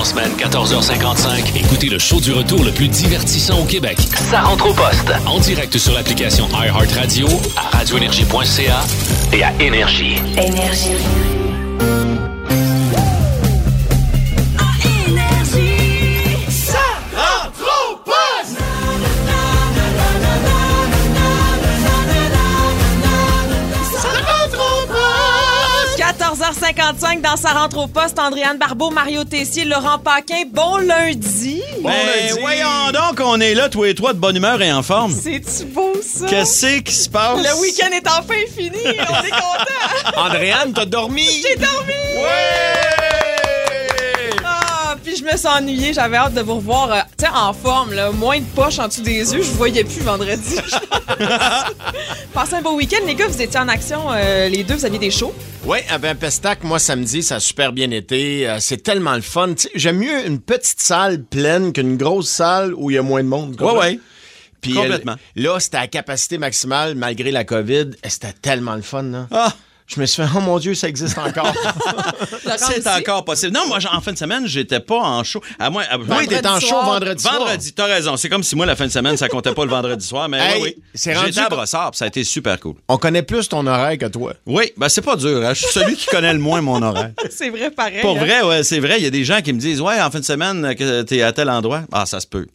En semaine, 14h55. Écoutez le show du retour le plus divertissant au Québec. Ça rentre au poste. En direct sur l'application iHeartRadio, à radioénergie.ca et à Énergie. Énergie. 14h55 dans Sa rentre au poste. Andréane Barbeau, Mario Tessier, Laurent Paquin. Bon lundi. Voyons donc, on est là, tous les trois, de bonne humeur et en forme. C'est-tu beau, ça? Qu'est-ce qui se passe? Le week-end est enfin fini. On est contents. Andréane, t'as dormi? J'ai dormi. Puis je me suis ennuyée, j'avais hâte de vous revoir tu sais, en forme, là, moins de poches en dessous des yeux, je vous voyais plus vendredi. Passez un beau week-end, les gars, vous étiez en action, les deux, vous aviez des shows. Oui, avec un Pestac, moi, samedi, ça a super bien été. C'est tellement le fun. T'sais, j'aime mieux une petite salle pleine qu'une grosse salle où il y a moins de monde. Ouais. Puis Complètement. là, c'était à capacité maximale, malgré la COVID. C'était tellement le fun, là. Ah! Je me suis fait, oh mon Dieu, ça existe encore. C'est encore possible. Non, moi, en fin de semaine, j'étais pas en show. Oui, t'étais en show vendredi soir. Vendredi, t'as raison. C'est comme si moi, la fin de semaine, ça comptait pas le vendredi soir. Mais oui. J'étais à Brossard, puis ça a été super cool. On connaît plus ton horaire que toi. Oui, ben c'est pas dur. Hein? Je suis celui qui connaît le moins mon horaire. C'est vrai, pareil. Pour vrai, ouais, c'est vrai. Il y a des gens qui me disent, ouais, en fin de semaine, que t'es à tel endroit. Ah, ça se peut.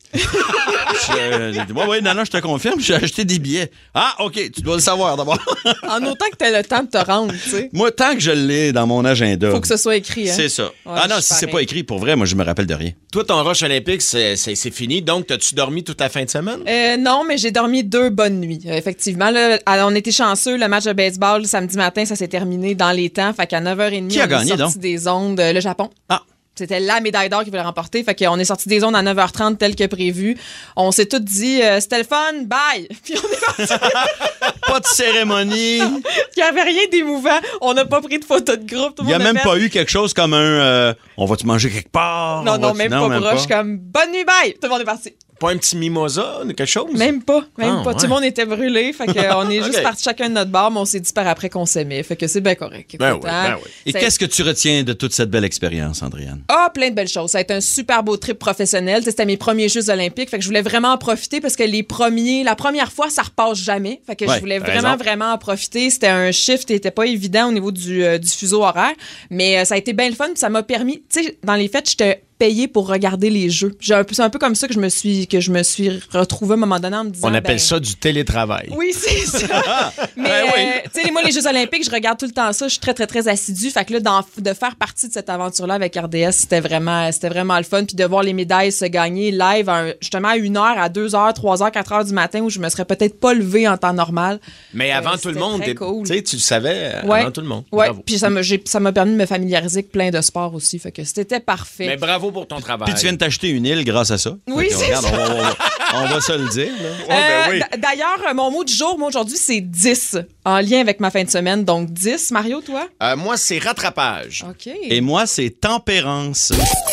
Oui, non, je te confirme, j'ai acheté des billets. Ah, OK, tu dois le savoir d'abord. En autant que t'aies le temps de te rendre, tu sais. Moi, tant que je l'ai dans mon agenda. Faut que ce soit écrit, hein. C'est ça. Ouais, non, si c'est pas écrit, pour vrai, moi, je me rappelle de rien. Toi, ton rush olympique, c'est fini. Donc, t'as-tu dormi toute la fin de semaine? Non, mais j'ai dormi 2 bonnes nuits. Effectivement, là, on était chanceux. Le match de baseball, samedi matin, ça s'est terminé dans les temps. Fait qu'à 9h30, Qui a gagné, on est sorti donc? des ondes. Le Japon. Ah. C'était la médaille d'or qui voulait remporter. Fait qu'on est sorti des ondes à 9h30 tel que prévu. On s'est tous dit, c'était le fun, bye! Puis on est parti. Pas de cérémonie. Il n'y avait rien d'émouvant. On n'a pas pris de photos de groupe. Il n'y a même pas eu quelque chose comme un on va-tu manger quelque part? Non, même pas proche. Comme bonne nuit, bye! Tout le monde est parti. Pas un petit mimosa, quelque chose? Même pas. Ouais. Tout le monde était brûlé. Fait qu'on est juste Ok. partis chacun de notre bar, mais on s'est dit par après qu'on s'aimait. Fait que c'est bien correct. Écoute, hein. Et qu'est-ce que tu retiens de toute cette belle expérience, Andréane? Ah, plein de belles choses. Ça a été un super beau trip professionnel. C'était mes premiers Jeux olympiques. Fait que je voulais vraiment en profiter parce que la première fois, ça repasse jamais. Fait que je voulais vraiment en profiter. C'était un shift qui n'était pas évident au niveau du fuseau horaire. Mais ça a été bien le fun. Puis ça m'a permis, tu sais, dans les fêtes, j'étais payé pour regarder les jeux. C'est un peu comme ça que je me suis retrouvée à un moment donné en me disant... On appelle ça du télétravail. Oui, c'est ça. Mais, tu sais, moi, les Jeux olympiques, je regarde tout le temps ça. Je suis très, très, très assidue. Fait que là, de faire partie de cette aventure-là avec RDS, c'était vraiment le fun. Puis de voir les médailles se gagner live, justement, à 1h, à 2h, 3h, 4h du matin, où je me serais peut-être pas levée en temps normal. Mais avant tout le monde, cool. tu le savais avant tout le monde. Oui, Bravo. puis ça m'a permis de me familiariser avec plein de sports aussi. Fait que c'était parfait. Mais bravo pour ton travail. Puis tu viens de t'acheter une île grâce à ça. Oui, c'est ça. On va se le dire. Là. D'ailleurs, mon mot du jour, moi, aujourd'hui, c'est 10, en lien avec ma fin de semaine. Donc, 10. Mario, toi? Moi, c'est rattrapage. OK. Et moi, c'est tempérance.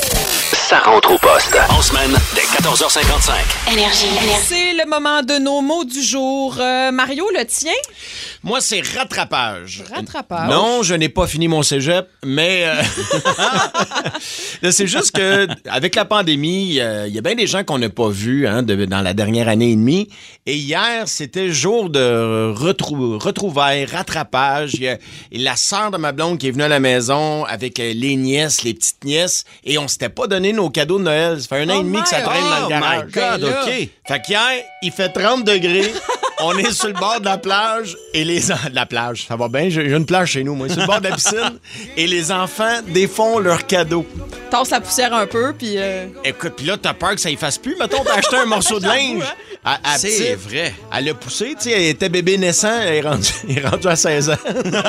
Ça rentre au poste. En semaine, dès 14h55. Énergie. C'est le moment de nos mots du jour. Mario, le tien? Moi, c'est rattrapage. Rattrapage. Non, je n'ai pas fini mon cégep, mais là, c'est juste que avec la pandémie, il y a bien des gens qu'on n'a pas vus dans la dernière année et demie. Et hier, c'était jour de retrouvailles, rattrapage. Il y a la sœur de ma blonde qui est venue à la maison avec les nièces, les petites nièces, et on s'était pas donné nos cadeaux de Noël. Ça fait un an et demi que ça traîne dans le garage. Oh my God, OK. Fait qu'hier, il fait 30 degrés. On est sur le bord de la plage et la plage, ça va bien, j'ai une plage chez nous, moi, sur le bord de la piscine, et les enfants défont leurs cadeaux. Tasse la poussière un peu, puis... Écoute, puis là, t'as peur que ça y fasse plus. Mettons, t'as acheté un morceau de linge. C'est vrai. Elle a poussé, tu sais, elle était bébé naissant, elle est rendue à 16 ans.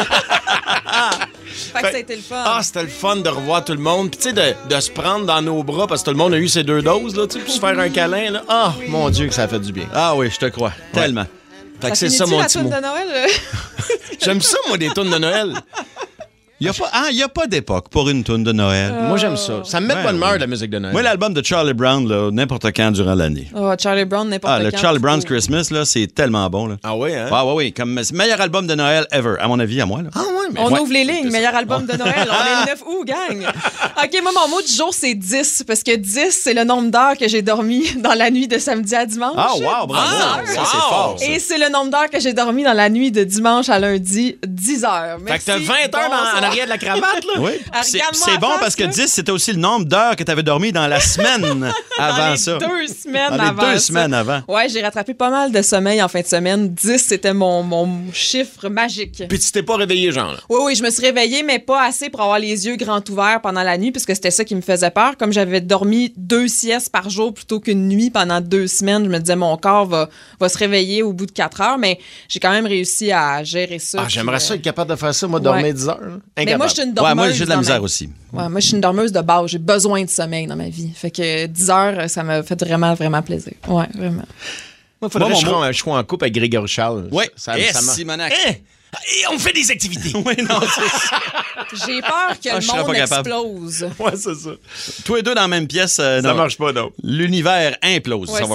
Fait que ça a été le fun. Ah, c'était le fun de revoir tout le monde. Puis, tu sais, de se prendre dans nos bras parce que tout le monde a eu ses 2 doses, là, tu sais, puis se faire un câlin, là. Ah, mon Dieu, que ça a fait du bien. Ah oui, je te crois. Tellement. Fait que c'est ça mon petit mot. De Noël? J'aime ça, moi, des tunes de Noël. Il n'y a pas d'époque pour une toune de Noël. Moi, j'aime ça. Ça me met de bonne humeur, la musique de Noël. Moi, l'album de Charlie Brown, là, n'importe quand durant l'année. Oh, Charlie Brown, n'importe quand. Le Charlie Brown's Christmas, là, c'est tellement bon. Là. Ah oui, hein? Oui. Comme meilleur album de Noël ever, à mon avis, à moi. Là. Ah oui, mais on ouvre les lignes, meilleur album de Noël. On est le 9 août, gang. OK, moi, mon mot du jour, c'est 10, parce que 10, c'est le nombre d'heures que j'ai dormi dans la nuit de samedi à dimanche. Ah, wow, bravo. Ça, c'est fort. Ça. Et c'est le nombre d'heures que j'ai dormi dans la nuit de dimanche à lundi, 10 heures. Merci. Fait que t'as 20 heures en arrière de la cravate, là. Oui. C'est bon parce que 10, c'était aussi le nombre d'heures que tu avais dormi dans la semaine avant ça. Dans les 2 semaines avant. Dans les 2 semaines avant. Ouais, j'ai rattrapé pas mal de sommeil en fin de semaine. 10, c'était mon chiffre magique. Puis tu t'es pas réveillé, genre? Là. Oui, je me suis réveillée, mais pas assez pour avoir les yeux grands ouverts pendant la nuit, puisque c'était ça qui me faisait peur. Comme j'avais dormi 2 siestes par jour plutôt qu'une nuit pendant 2 semaines, je me disais, mon corps va se réveiller au bout de 4 heures, mais j'ai quand même réussi à gérer ça. J'aimerais ça être capable de faire ça, moi, dormir 10 heures. Mais moi, je suis une dormeuse. Moi, j'ai de la misère aussi. Ouais, moi, je suis une dormeuse de base. J'ai besoin de sommeil dans ma vie. Fait que 10 heures, ça m'a fait vraiment, vraiment plaisir. Ouais, vraiment. Moi, il faudrait que je sois en couple avec Grégory Charles. Oui, Simonac. Et on fait des activités. Oui, non, c'est J'ai peur que le monde explose. Ouais, c'est ça. Tous les deux dans la même pièce. Ça marche pas, non. L'univers implose. Ouais,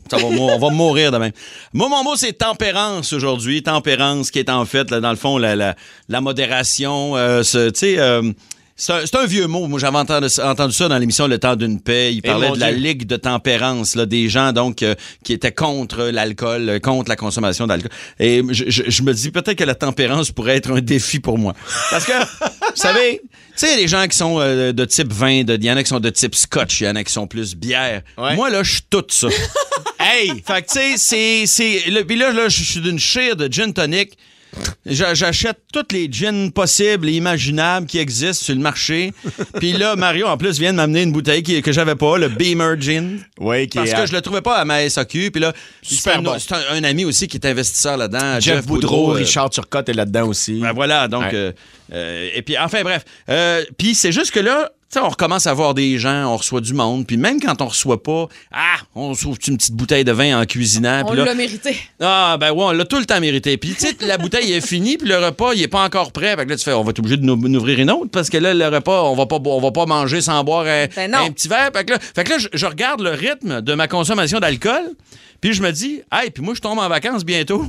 on va mourir demain. Moi, mon mot, c'est tempérance aujourd'hui. Tempérance qui est en fait, là, dans le fond, la modération. Tu sais... C'est un vieux mot. Moi, j'avais entendu ça dans l'émission Le Temps d'une paix. Il parlait de la Ligue de tempérance, là, des gens donc qui étaient contre l'alcool, contre la consommation d'alcool. Et je me dis peut-être que la tempérance pourrait être un défi pour moi. Parce que, vous savez, tu sais, il y a des gens qui sont de type vin, il y en a qui sont de type scotch, il y en a qui sont plus bière. Ouais. Moi, là, je suis tout ça. Hey! Fait que, tu sais, puis là, je suis d'une chire de gin tonic. J'achète toutes les gins possibles et imaginables qui existent sur le marché. Puis là, Mario, en plus, vient de m'amener une bouteille que j'avais pas, le Beamer Gin. Oui, parce que je le trouvais pas à ma SAQ. Puis là, c'est un ami aussi qui est investisseur là-dedans. Jeff Boudreau, Richard Turcotte est là-dedans aussi. Ben voilà, donc... Ouais. Et puis, enfin, bref. Puis c'est juste que là, on recommence à voir des gens, on reçoit du monde, puis même quand on reçoit pas, on s'ouvre une petite bouteille de vin en cuisinant. On l'a mérité. Ah, ben ouais, on l'a tout le temps mérité. Puis tu sais, la bouteille est finie, puis le repas, il est pas encore prêt. Fait que là, tu fais, on va être obligé de n'ouvrir une autre, parce que là, le repas, on va pas manger sans boire un petit verre. Fait que là, je regarde le rythme de ma consommation d'alcool, puis je me dis, hey, puis moi, je tombe en vacances bientôt.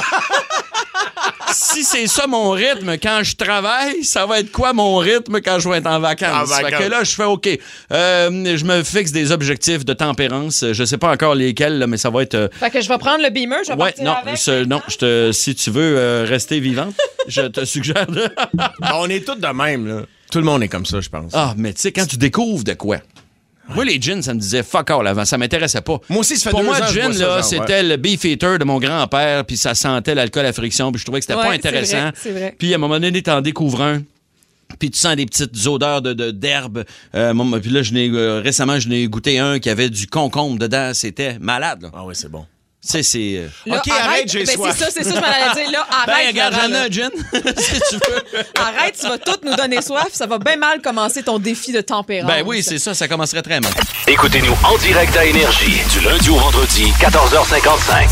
Si c'est ça mon rythme quand je travaille, ça va être quoi mon rythme quand je vais être en vacances? Fait que là, je fais OK. Je me fixe des objectifs de tempérance. Je sais pas encore lesquels, là, mais ça va être... Fait que je vais prendre le Beamer, je vais partir avec. Si tu veux rester vivante, je te suggère de... On est tous de même, là. Tout le monde est comme ça, je pense. Ah, mais tu sais, quand tu découvres de quoi... Moi, les gins, ça me disait fuck all avant. Ça m'intéressait pas. Moi aussi, ça fait Pour 2 moi, ans le gin, là, c'était le Beefeater de mon grand-père, puis ça sentait l'alcool à friction, puis je trouvais que c'était pas intéressant. C'est vrai. Puis à un moment donné, t'en découvres un. Puis tu sens des petites odeurs d'herbe. Puis là, récemment, je n'ai goûté un qui avait du concombre dedans. C'était malade. Là. Ah oui, c'est bon. C'est... Là, OK, arrête, j'ai soif. C'est ça, je m'en allais dire. Là, arrête. Regarde, j'en ai un gin, si tu veux. Arrête, tu vas tout nous donner soif. Ça va bien mal commencer ton défi de tempérance. Ben oui, c'est ça. Ça commencerait très mal. Écoutez-nous en direct à Énergie, du lundi au vendredi, 14h55.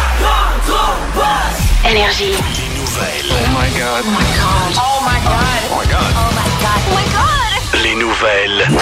Énergie. Les nouvelles. Oh my God. Oh my God. Oh my God. Oh my God. Oh my God. Oh my God. Les nouvelles.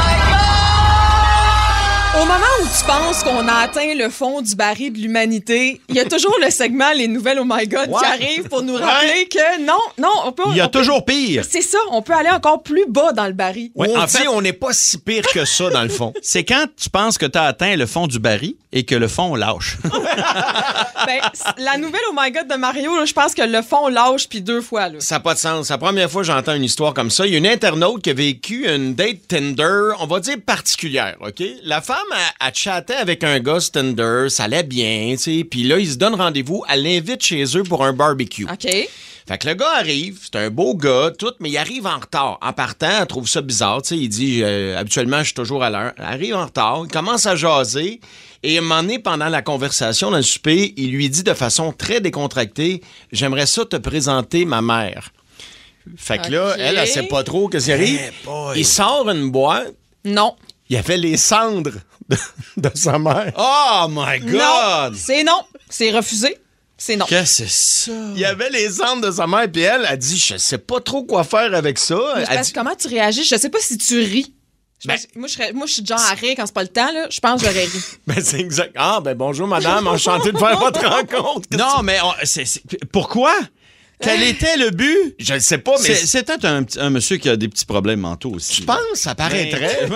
Au moment où tu penses qu'on a atteint le fond du baril de l'humanité, il y a toujours le segment Les Nouvelles Oh My God qui arrive pour nous rappeler que non, on peut... Il y a toujours pire. C'est ça, on peut aller encore plus bas dans le baril. Ouais, en fait, on n'est pas si pire que ça, dans le fond. C'est quand tu penses que tu as atteint le fond du baril et que le fond lâche. Ben, la nouvelle Oh My God de Mario, là, je pense que le fond lâche puis 2 fois. Là. Ça n'a pas de sens. C'est la première fois que j'entends une histoire comme ça. Il y a une internaute qui a vécu une date Tinder, on va dire particulière, OK? La femme, elle chattait avec un gars sur Tinder, ça allait bien, tu sais, puis là, ils se donnent rendez-vous, elle l'invite chez eux pour un barbecue. OK. Fait que le gars arrive, c'est un beau gars, tout, mais il arrive en retard. En partant, elle trouve ça bizarre, tu sais, il dit, habituellement, je suis toujours à l'heure. Elle arrive en retard, il commence à jaser, et à un moment donné, pendant la conversation dans le souper, il lui dit de façon très décontractée, « J'aimerais ça te présenter ma mère. » Fait que là, elle sait pas trop qu'est-ce qui arrive. Il sort une boîte. Non. Il y avait les cendres de sa mère. Oh my God! Non, c'est refusé. C'est non. Qu'est-ce que c'est ça? Il y avait les cendres de sa mère, puis elle a dit, je sais pas trop quoi faire avec ça. Elle dit, Comment tu réagis? Je sais pas si tu ris. Ben- Moi, je suis du genre à rire quand c'est pas le temps. Là. Je pense que j'aurais ri. ben c'est exact. Ah, ben bonjour madame, enchanté de faire votre rencontre. Non, mais pourquoi? Quel était le but? Je ne sais pas, mais... C'est peut-être un monsieur qui a des petits problèmes mentaux aussi. Je pense, ça paraîtrait.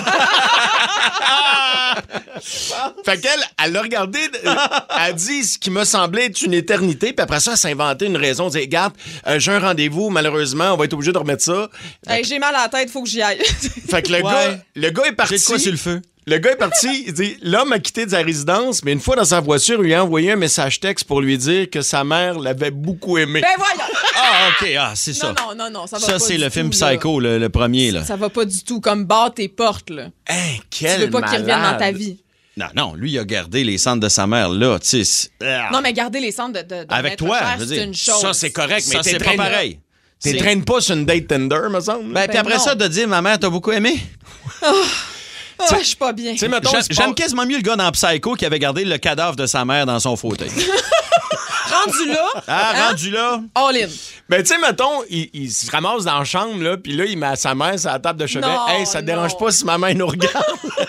Fait qu'elle, elle l'a regardé, elle a dit ce qui me semblait être une éternité, puis après ça, elle s'est inventé une raison. Elle dit, regarde, j'ai un rendez-vous, malheureusement, on va être obligé de remettre ça. Hey, j'ai mal à la tête, faut que j'y aille. Fait que le gars est parti. J'ai de quoi sur le feu? Le gars est parti, il dit, l'homme a quitté sa résidence, mais une fois dans sa voiture, il lui a envoyé un message texte pour lui dire que sa mère l'avait beaucoup aimé. Ben voyons! Ah, OK, c'est ça. Non, ça va Ça, pas c'est du le film tout, là. Psycho, le premier, là. Ça va pas du tout. Comme barre tes portes, là. Hey, Tu quel veux pas qu'il revienne dans ta malade. vie. Non, lui, il a gardé les cendres de sa mère, là, tu sais. Non, mais garder les cendres de Avec maître toi, cher, je veux c'est dire. une chose. Ça, c'est correct, mais Ça, c'est pas pareil. T'entraînes pas sur une date Tinder, me semble? Ben, puis après non. ça, de dire, ma mère t'a beaucoup aimé. Ah, je suis pas bien. Tu sais, mettons, J'aime quasiment mieux le gars dans Psycho qui avait gardé le cadavre de sa mère dans son fauteuil. Rendu là, Rendu là. all in. Ben, tu sais, mettons, il se ramasse dans la chambre, là, puis là, il met sa mère sur la table de chevet. Non, Hey, ça te dérange non. pas si ma mère nous regarde?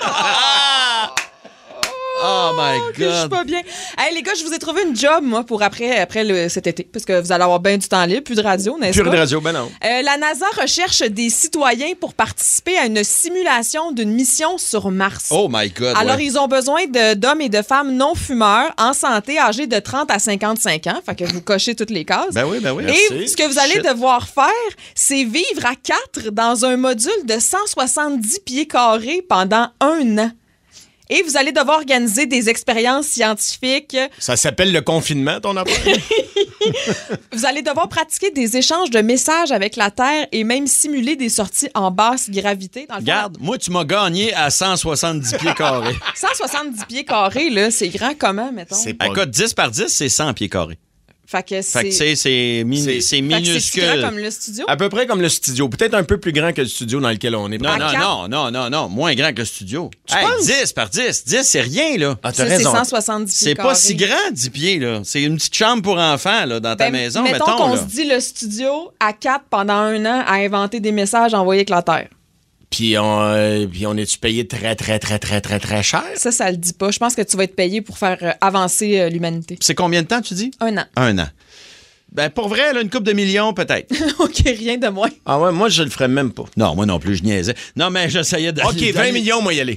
Oh my Que je suis pas bien. Hey, les gars, je vous ai trouvé une job, moi, pour après cet été. Parce que vous allez avoir bien du temps libre, plus de radio, n'est-ce Pure pas? de radio, ben non. La NASA recherche des citoyens pour participer à une simulation d'une mission sur Mars. Oh my God. Alors, ouais. ils ont besoin d'hommes et de femmes non-fumeurs en santé, âgés de 30 à 55 ans. Fait que vous cochez toutes les cases. Ben oui. Et Merci. ce que vous allez Shit. devoir faire, c'est vivre à 4 dans un module de 170 pieds carrés pendant 1 an. Et vous allez devoir organiser des expériences scientifiques. Ça s'appelle le confinement, ton affaire? Vous allez devoir pratiquer des échanges de messages avec la Terre et même simuler des sorties en basse gravité. Dans le fond, Regarde, moi, tu m'as gagné à 170 pieds carrés. 170 pieds carrés, là, c'est grand comment, mettons? C'est pas... Écoute, 10 par 10, c'est 100 pieds carrés. Fait que Fait que c'est... c'est Fait que c'est minuscule. grand comme le studio? À peu près comme le studio. Peut-être un peu plus grand que le studio dans lequel on est. Non, À non. Moins grand que le studio. Tu penses? 10 par 10. 10, c'est rien, là. Ah, Ça, t'as c'est raison. 170 pieds C'est carrés. pas si grand, 10 pieds, là. C'est une petite chambre pour enfants, là, dans ta maison, mettons mettons, qu'on là. se dit le studio à 4 pendant 1 an à inventer des messages envoyés avec la Terre. Puis on est-tu payé très, très, très, très, très, très cher? Ça le dit pas. Je pense que tu vas être payé pour faire avancer l'humanité. C'est combien de temps, tu dis? 1 an. 1 an. Ben, pour vrai, là, une couple de millions, peut-être. OK, rien de moins. Ah ouais, moi, je le ferais même pas. Non, moi non plus, je niaisais. Non, mais j'essayais d'aller... OK, 20 millions, moi, y aller.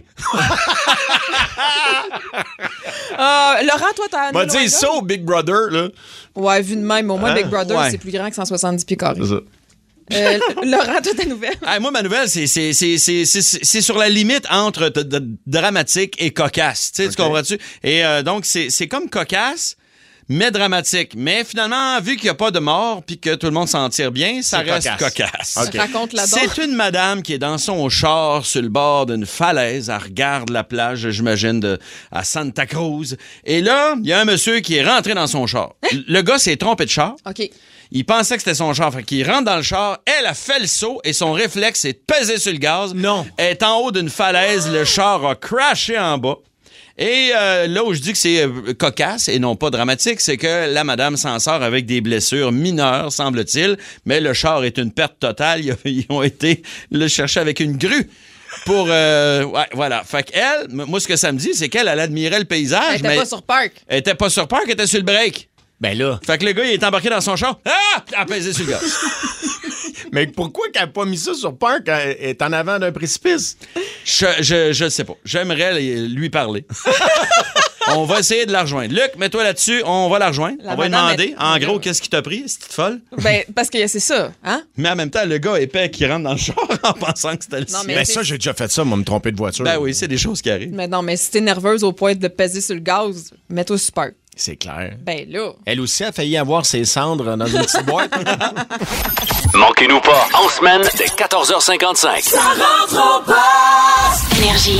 Laurent, toi, t'as... Va dire ça au Big Brother, là. Ouais, vu de même. Au moins, Big Brother, Ouais. c'est plus grand que 170 pieds carrés. C'est ça. Laurent, toi, ta nouvelle? Hey, moi, ma nouvelle, c'est sur la limite entre dramatique et cocasse. Tu sais, tu comprends-tu? Et donc, c'est comme cocasse, mais dramatique. Mais finalement, vu qu'il n'y a pas de mort puis que tout le monde s'en tire bien, ça C'est reste cocasse. cocasse. OK. Raconte-la donc. C'est une madame qui est dans son char sur le bord d'une falaise. Elle regarde la plage, j'imagine, à Santa Cruz. Et là, il y a un monsieur qui est rentré dans son char. Le gars s'est trompé de char. OK. Il pensait que c'était son char. Fait qu'il rentre dans le char. Elle a fait le saut et son réflexe, c'est de peser sur le gaz. Non. Elle est en haut d'une falaise. Le char a crashé en bas. Et là où je dis que c'est cocasse et non pas dramatique, c'est que la madame s'en sort avec des blessures mineures, semble-t-il. Mais le char est une perte totale. Ils ont été le chercher avec une grue. Pour ouais, voilà. Fait qu'elle, moi, ce que ça me dit, c'est qu'elle admirait le paysage. Elle était mais pas sur Park. elle était pas sur Park, elle était sur le break. Ben là. Fait que le gars, il est embarqué dans son char. Ah! Il a pesé sur le gaz. Mais pourquoi qu'elle n'a pas mis ça sur Park? Elle est en avant d'un précipice. Je sais pas. J'aimerais lui parler. On va essayer de la rejoindre. Luc, mets-toi là-dessus. On va la rejoindre. La On va lui madame demander, est- en gros, qu'est-ce qui t'a pris? C'est folle? Ben, parce que c'est ça, hein? Mais en même temps, le gars épais qui rentre dans le char en pensant que c'était le Non, sien. mais Ben c'est- ça, j'ai déjà fait ça, moi, me tromper de voiture. Ben oui, c'est des choses qui arrivent. Mais non, mais si t'es nerveuse au point de peser sur le gaz, mets-toi sur Park. C'est clair. Ben là. Elle aussi a failli avoir ses cendres dans une petite boîte. Manquez-nous pas, en semaine, dès 14h55. Énergie.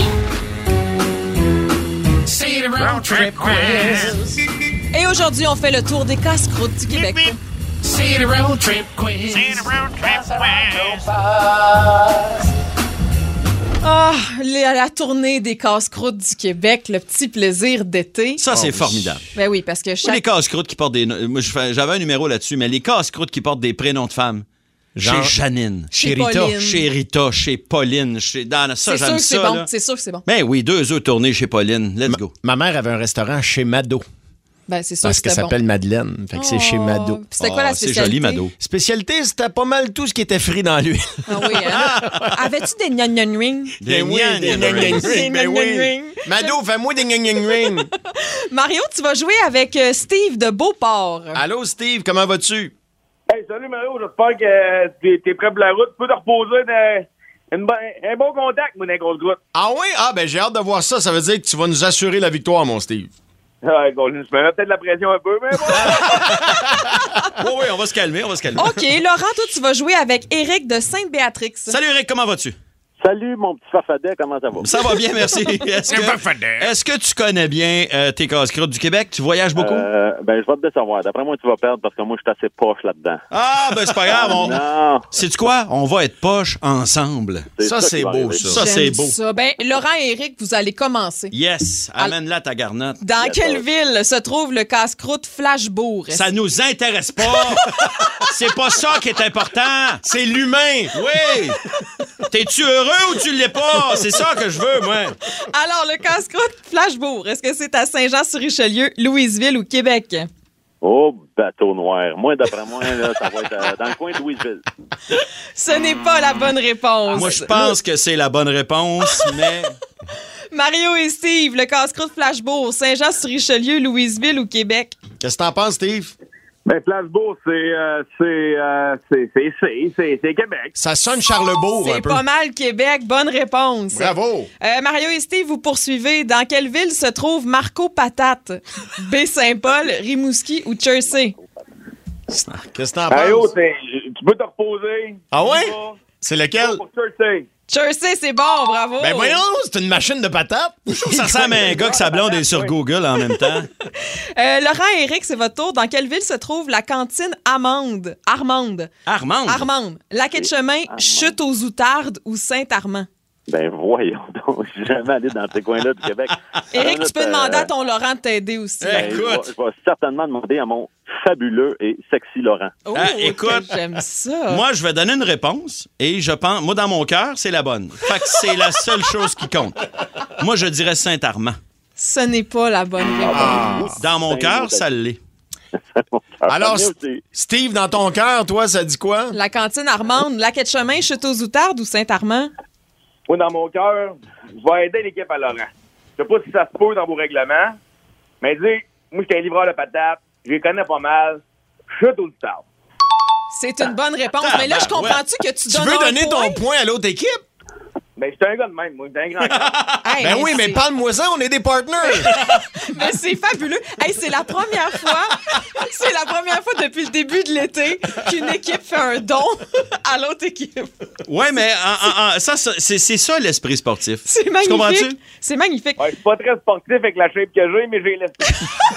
Et aujourd'hui, on fait le tour des casse-croûtes du Québec. Ah, la tournée des casse-croûtes du Québec, le petit plaisir d'été. Ça, c'est formidable. Ben oui, parce que Ou les casse-croûtes qui portent des... Moi, j'avais un numéro là-dessus, mais les casse-croûtes qui portent des prénoms de femmes. Genre, chez Janine. Chez Rita. Chez Rita, chez Pauline. Ça, j'aime ça. Bon. Là. C'est sûr que c'est bon. Ben oui, 2 œufs tournés chez Pauline. Let's go. Ma mère avait un restaurant chez Mado. Ben, c'est sûr Parce que qu'elle c'était bon. s'appelle Madeleine. Fait que c'est chez Mado. C'était quoi la C'est spécialité? joli, Mado. Spécialité, c'était pas mal tout ce qui était frit dans l'huile. Ah oui, hein? Avais-tu des gnon rings? Des oui, des gnon rings. rings. Ben oui. rings. Mado, fais-moi des rings. Mario, tu vas jouer avec Steve de Beauport. Allô, Steve, comment vas-tu? Hey, salut Mario, j'espère que t'es prêt pour la route. Tu peux te reposer un bon contact, moi, dans les grosses routes. Ah oui? Ah, ben j'ai hâte de voir ça. Ça veut dire que tu vas nous assurer la victoire, mon Steve. Ah, je me mets peut-être la pression un peu, mais bon. Oui, on va se calmer, OK, Laurent, toi, tu vas jouer avec Éric de Sainte-Béatrix. Salut, Eric, comment vas-tu? Salut, mon petit farfadet, comment ça va? Ça va bien, merci. Est-ce que tu connais bien tes casse-croûtes du Québec? Tu voyages beaucoup? Ben, je vais te décevoir. D'après moi, tu vas perdre parce que moi, je suis assez poche là-dedans. Ah, ben c'est pas grave. Non. Sais-tu quoi? On va être poche ensemble. Ça, c'est qui va beau, arriver. ça. Ça, c'est beau. Ça. Ben, Laurent et Éric, vous allez commencer. Yes, amène-la ta garnotte. Dans quelle ville se trouve le casse-croûte Flashbourg? Ça nous intéresse pas. C'est pas ça qui est important. C'est l'humain. Oui. T'es-tu heureux ou tu l'es pas? C'est ça que je veux, moi. Alors, le casse-croûte Flashbourg, est-ce que c'est à Saint-Jean-sur-Richelieu, Louisville ou Québec? Oh, bateau noir. Moi, d'après moi, là, ça va être dans le coin de Louisville. Ce n'est pas la bonne réponse. Moi, je pense que c'est la bonne réponse, mais... Mario et Steve, le casse-croûte Flashbourg, Saint-Jean-sur-Richelieu, Louisville ou Québec? Qu'est-ce que t'en penses, Steve? Ben, Flashbourg, c'est Québec. Ça sonne Charlebourg un C'est peu. pas mal Québec, bonne réponse. Bravo. Mario et Steve, vous poursuivez. Dans quelle ville se trouve Marco Patate? Baie-Saint-Paul, Rimouski ou Jersey? Qu'est-ce que t'en Mario, penses? tu peux te reposer. Ah ouais? Tu vas. C'est lequel? Pour Jersey. Jersey, c'est bon, bravo. Ben voyons, c'est une machine de patates. Ça ressemble à un gars que sa blonde est sur Google en même temps. Laurent et Éric, c'est votre tour. Dans quelle ville se trouve la cantine Armande? Armande. Lac-Etchemin, Chute aux Outardes ou Saint-Armand? Ben, voyons donc. Je suis jamais allé dans ces coins-là du Québec. Éric, tu peux demander à ton Laurent de t'aider aussi. Ben, Écoute. je vais certainement demander à mon fabuleux et sexy Laurent. Oh, écoute, j'aime ça. Moi, je vais donner une réponse et je pense, moi, dans mon cœur, c'est la bonne. Fait que c'est la seule chose qui compte. Moi, je dirais Saint-Armand. Ce n'est pas la bonne réponse. Dans mon cœur, ça l'est. Alors, Steve, dans ton cœur, toi, ça dit quoi? La cantine Armande, Lac-Etchemin, Chute aux Outardes ou Saint-Armand? Moi, dans mon cœur, je vais aider l'équipe à Laurent. Je sais pas si ça se peut dans vos règlements, mais dis, moi, je suis un livreur de patates, je les connais pas mal, Chute aux Outardes. C'est une bonne réponse. Mais là, je comprends-tu que tu donnes Tu veux un donner point? ton point à l'autre équipe? Ben, je suis un gars de même, moi, je suis un grand gars. Hey, Ben oui, mais parle-moi-en, on est des partners. Mais c'est fabuleux. Hey, c'est la première fois depuis le début de l'été qu'une équipe fait un don à l'autre équipe. Ouais, mais c'est ça l'esprit sportif. C'est Tu magnifique. comprends-tu? C'est magnifique. Ouais, je suis pas très sportif avec la shape que j'ai, mais j'ai l'esprit.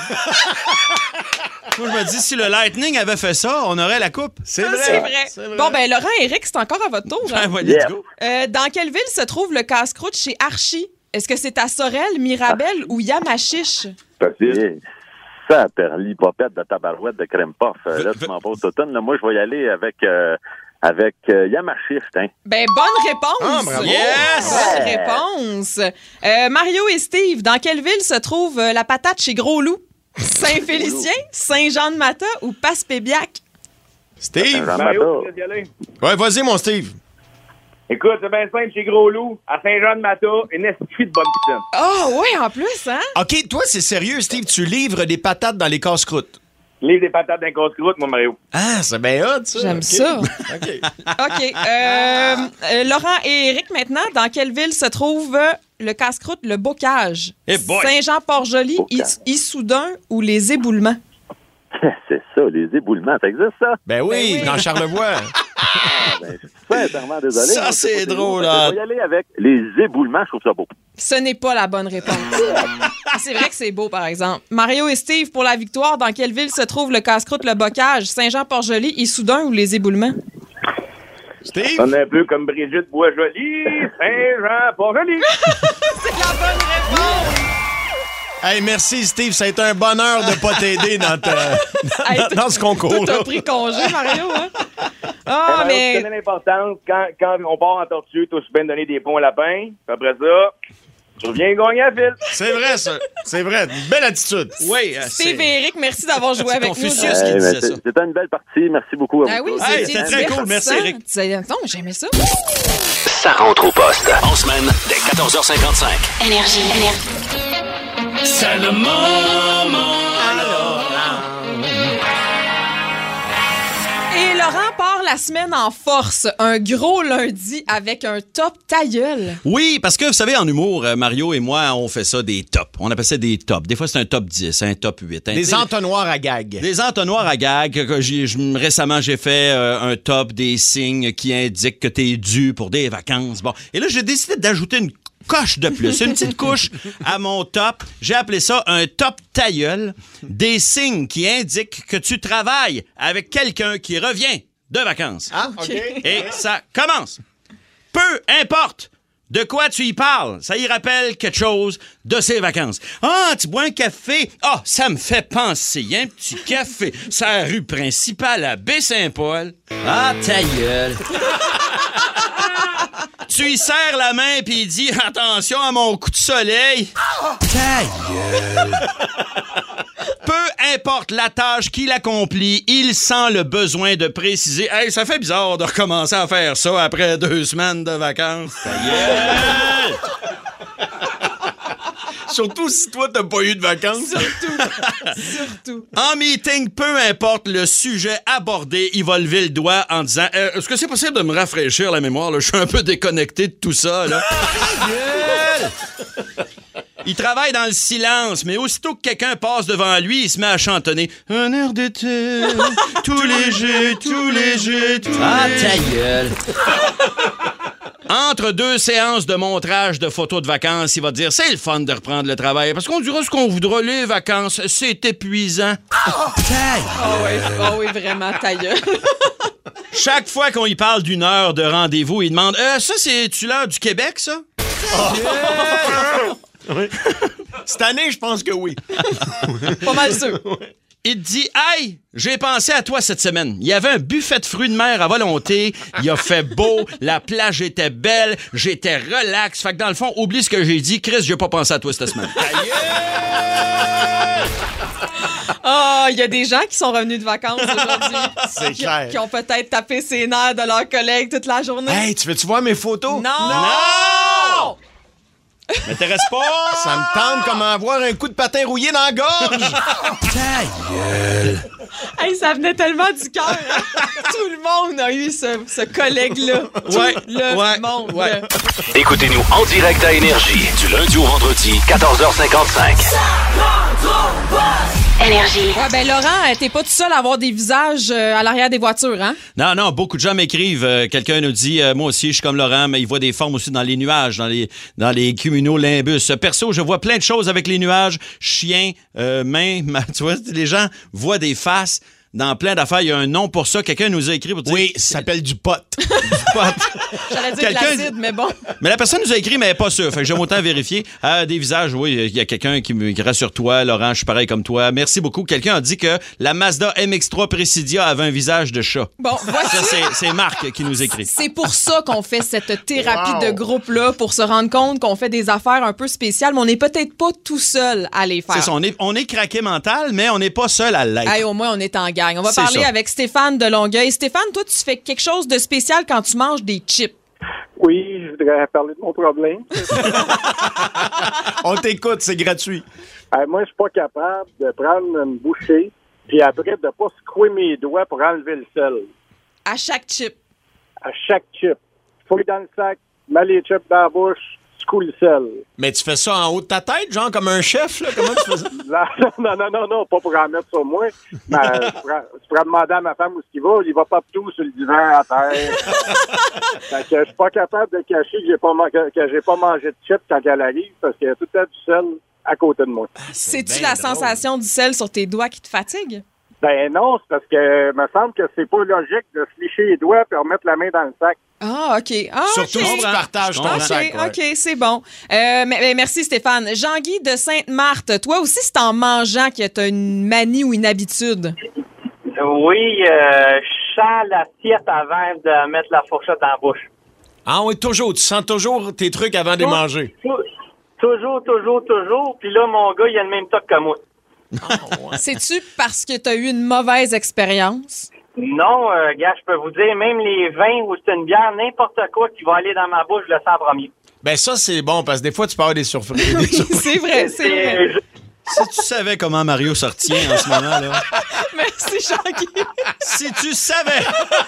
Moi, je me dis, si le Lightning avait fait ça, on aurait la coupe. C'est C'est vrai. Bon, ben Laurent et Éric, c'est encore à votre tour. hein? Ben, let's go. Dans quelle ville se trouve le casse-croûte chez Archie? Est-ce que c'est à Sorel, Mirabel ou Yamachiche? Et ça, perli popette de tabarouette de crème puff. Là, tu m'en poses automne. Là, moi, je vais y aller avec Yamachiche, hein. Ben, bonne réponse! Ah, bravo. Yes! Bonne réponse! Mario et Steve, dans quelle ville se trouve la patate chez Gros Loup? Saint-Félicien, Saint-Jean-de-Mata ou Passepébiac? Steve? Mario, tu veux y aller? Ouais, vas-y, mon Steve. Écoute, c'est bien simple chez Gros Loup, à Saint-Jean-de-Mata, une estifie de bonne piscine. Oh, ouais, en plus, hein? OK, toi, c'est sérieux, Steve, tu livres des patates dans les casse-croûtes. Livre des patates d'un casse-croûte, moi, Mario. Ah, c'est bien hot, ça. J'aime OK. ça. OK. OK. Laurent et Éric, maintenant, dans quelle ville se trouve le casse-croûte, le bocage? Eh boy! Saint-Jean-Port-Joli, Bocage. Issoudun ou les éboulements? C'est ça, les éboulements. Ça existe, ça? Ben oui, Ben oui. dans Charlevoix. Ben, je suis sincèrement désolé. Ça, Moi, c'est pas drôle, moi. hein. Je vais y aller avec les éboulements. Je trouve ça beau. Ce n'est pas la bonne réponse. C'est vrai que c'est beau, par exemple. Mario et Steve, pour la victoire, dans quelle ville se trouve le casse-croûte, le bocage? Saint-Jean-Port-Joli, Issoudun ou les éboulements? Steve? On est un peu comme Brigitte Boisjoli, Saint-Jean-Port-Joli. C'est la bonne réponse! Hey, merci, Steve. Ça a été un bonheur de pas t'aider dans ce concours. T'as pris congé, Mario, hein? Ah, mais... Tu connais l'importance, quand on part en tortue, tu aussi bien donner des ponts à lapin. Puis après ça, tu reviens gagner à fil. C'est vrai, ça. C'est vrai. Une belle attitude. Oui. Steve et Eric, merci d'avoir joué avec nous. Confucius qui disait ça. C'était une belle partie. Merci beaucoup à vous. Oui, c'était très cool. Merci, Eric. Non, j'aimais ça. Ça rentre au poste. En semaine, dès 14h55. Énergie. C'est le moment. Et Laurent part la semaine en force. Un gros lundi avec un top ta gueule. Oui, parce que vous savez, en humour, Mario et moi, on fait ça des tops. On appelle ça des tops. Des fois, c'est un top 10, un top 8. Des entonnoirs à gag. Des entonnoirs à gag. Récemment, j'ai fait un top des signes qui indiquent que t'es dû pour des vacances. Bon. Et là, j'ai décidé d'ajouter une coche de plus, une petite couche à mon top. J'ai appelé ça un top ta gueule, des signes qui indiquent que tu travailles avec quelqu'un qui revient de vacances. Ah, OK. Et ça commence. Peu importe de quoi tu y parles, ça y rappelle quelque chose de ses vacances. Ah, tu bois un café? Ah, ça me fait penser, un petit café. C'est la rue principale à Baie-Saint-Paul. Ah, ta gueule. Tu y serres la main puis il dit « Attention à mon coup de soleil! » Ta gueule! Peu importe la tâche qu'il accomplit, il sent le besoin de préciser « Hey, ça fait bizarre de recommencer à faire ça après 2 semaines de vacances. » Ta gueule! Surtout si toi, t'as pas eu de vacances. Surtout. En meeting, peu importe le sujet abordé, il va lever le doigt en disant est-ce que c'est possible de me rafraîchir la mémoire? Là? Je suis un peu déconnecté de tout ça. Là. Il travaille dans le silence, mais aussitôt que quelqu'un passe devant lui, il se met à chantonner « Un air d'été, tout léger, tout léger, tout léger. » Ah, ta gueule! Entre 2 séances de montrage de photos de vacances, il va dire « C'est le fun de reprendre le travail, parce qu'on dira ce qu'on voudra, les vacances, c'est épuisant. » Oui, vraiment, ta gueule. Chaque fois qu'on y parle d'1 heure de rendez-vous, il demande « Ça, c'est-tu l'heure du Québec, ça? » Oui. Cette année, je pense que oui. Pas mal sûr. Il te dit « Hey, j'ai pensé à toi cette semaine. Il y avait un buffet de fruits de mer à volonté. Il a fait beau. La plage était belle. J'étais relax. Fait que dans le fond, oublie ce que j'ai dit. Chris, j'ai pas pensé à toi cette semaine. » Il y a des gens qui sont revenus de vacances aujourd'hui. C'est clair. Qui ont peut-être tapé ses nerfs de leurs collègues toute la journée. Hey, tu veux-tu voir mes photos? Non! M'intéresse pas! Ça me tente comme avoir un coup de patin rouillé dans la gorge! Ta gueule! Hey, ça venait tellement du cœur. Hein? Tout le monde a eu ce collègue-là. Ouais, Tout le monde. Ouais. Écoutez-nous en direct à Énergie, du lundi au vendredi, 14h55. Énergie. Ouais, ben Laurent, t'es pas tout seul à avoir des visages à l'arrière des voitures, hein? Non, beaucoup de gens m'écrivent. Quelqu'un nous dit, moi aussi, je suis comme Laurent, mais il voit des formes aussi dans les nuages, dans les cumulonimbus. Perso, je vois plein de choses avec les nuages. Chien, main, tu vois, les gens voient des faces. Dans plein d'affaires, il y a un nom pour ça. Quelqu'un nous a écrit pour dire... Oui, ça s'appelle du pot. J'allais dire de l'acide, mais bon. Mais la personne nous a écrit, mais elle n'est pas sûre. Fait que j'aime autant vérifier. Des visages, oui, il y a quelqu'un qui me rassure toi. Laurent, je suis pareil comme toi. Merci beaucoup. Quelqu'un a dit que la Mazda MX-3 Presidia avait un visage de chat. Bon, voici. Ça, c'est Marc qui nous écrit. C'est pour ça qu'on fait cette thérapie de groupe-là, pour se rendre compte qu'on fait des affaires un peu spéciales, mais on n'est peut-être pas tout seul à les faire. C'est ça, on est craqué mental, mais on n'est pas seul à l'être. Hey, au moins, on est en gang. On va C'est parler ça. avec Stéphane de Longueuil. Stéphane, toi, tu fais quelque chose de spécial quand tu manges des chips. Oui, je voudrais parler de mon problème. On t'écoute, c'est gratuit. Moi, je suis pas capable de prendre une bouchée, puis après, de pas secouer mes doigts pour enlever le sel. À chaque chip. À chaque chip. Fouille dans le sac, mets les chips dans la bouche, secoue le sel. Mais tu fais ça en haut de ta tête, genre comme un chef, là? Comment tu fais ça? Non, pas pour en mettre sur moi. Mais tu pourrais demander à ma femme où il va pas partout sur le divan à terre. Fait que je suis pas capable de cacher que j'ai pas mangé de chips quand elle arrive parce qu'il y a tout le temps du sel à côté de moi. C'est-tu la sensation du sel sur tes doigts qui te fatigue? Ben non, c'est parce que me semble que c'est pas logique de se licher les doigts et remettre la main dans le sac. Ah, OK. Surtout si tu partages ton sac. Ouais. OK, c'est bon. Mais merci, Stéphane. Jean-Guy de Sainte-Marthe, toi aussi, c'est en mangeant que tu as une manie ou une habitude? Oui, je sens l'assiette avant de mettre la fourchette dans la bouche. Ah oui, toujours. Tu sens toujours tes trucs avant de les manger. Toujours. Puis là, mon gars, il a le même toc que moi. Oh, ouais. C'est-tu parce que tu as eu une mauvaise expérience? Non, gars, je peux vous dire, même les vins ou c'est une bière, n'importe quoi qui va aller dans ma bouche, je le sens en premier. Ben ça, c'est bon, parce que des fois, tu peux avoir des surprises. C'est vrai. Si tu savais comment Mario se retient en ce moment, là. Merci, Jean-Guy. Si tu savais!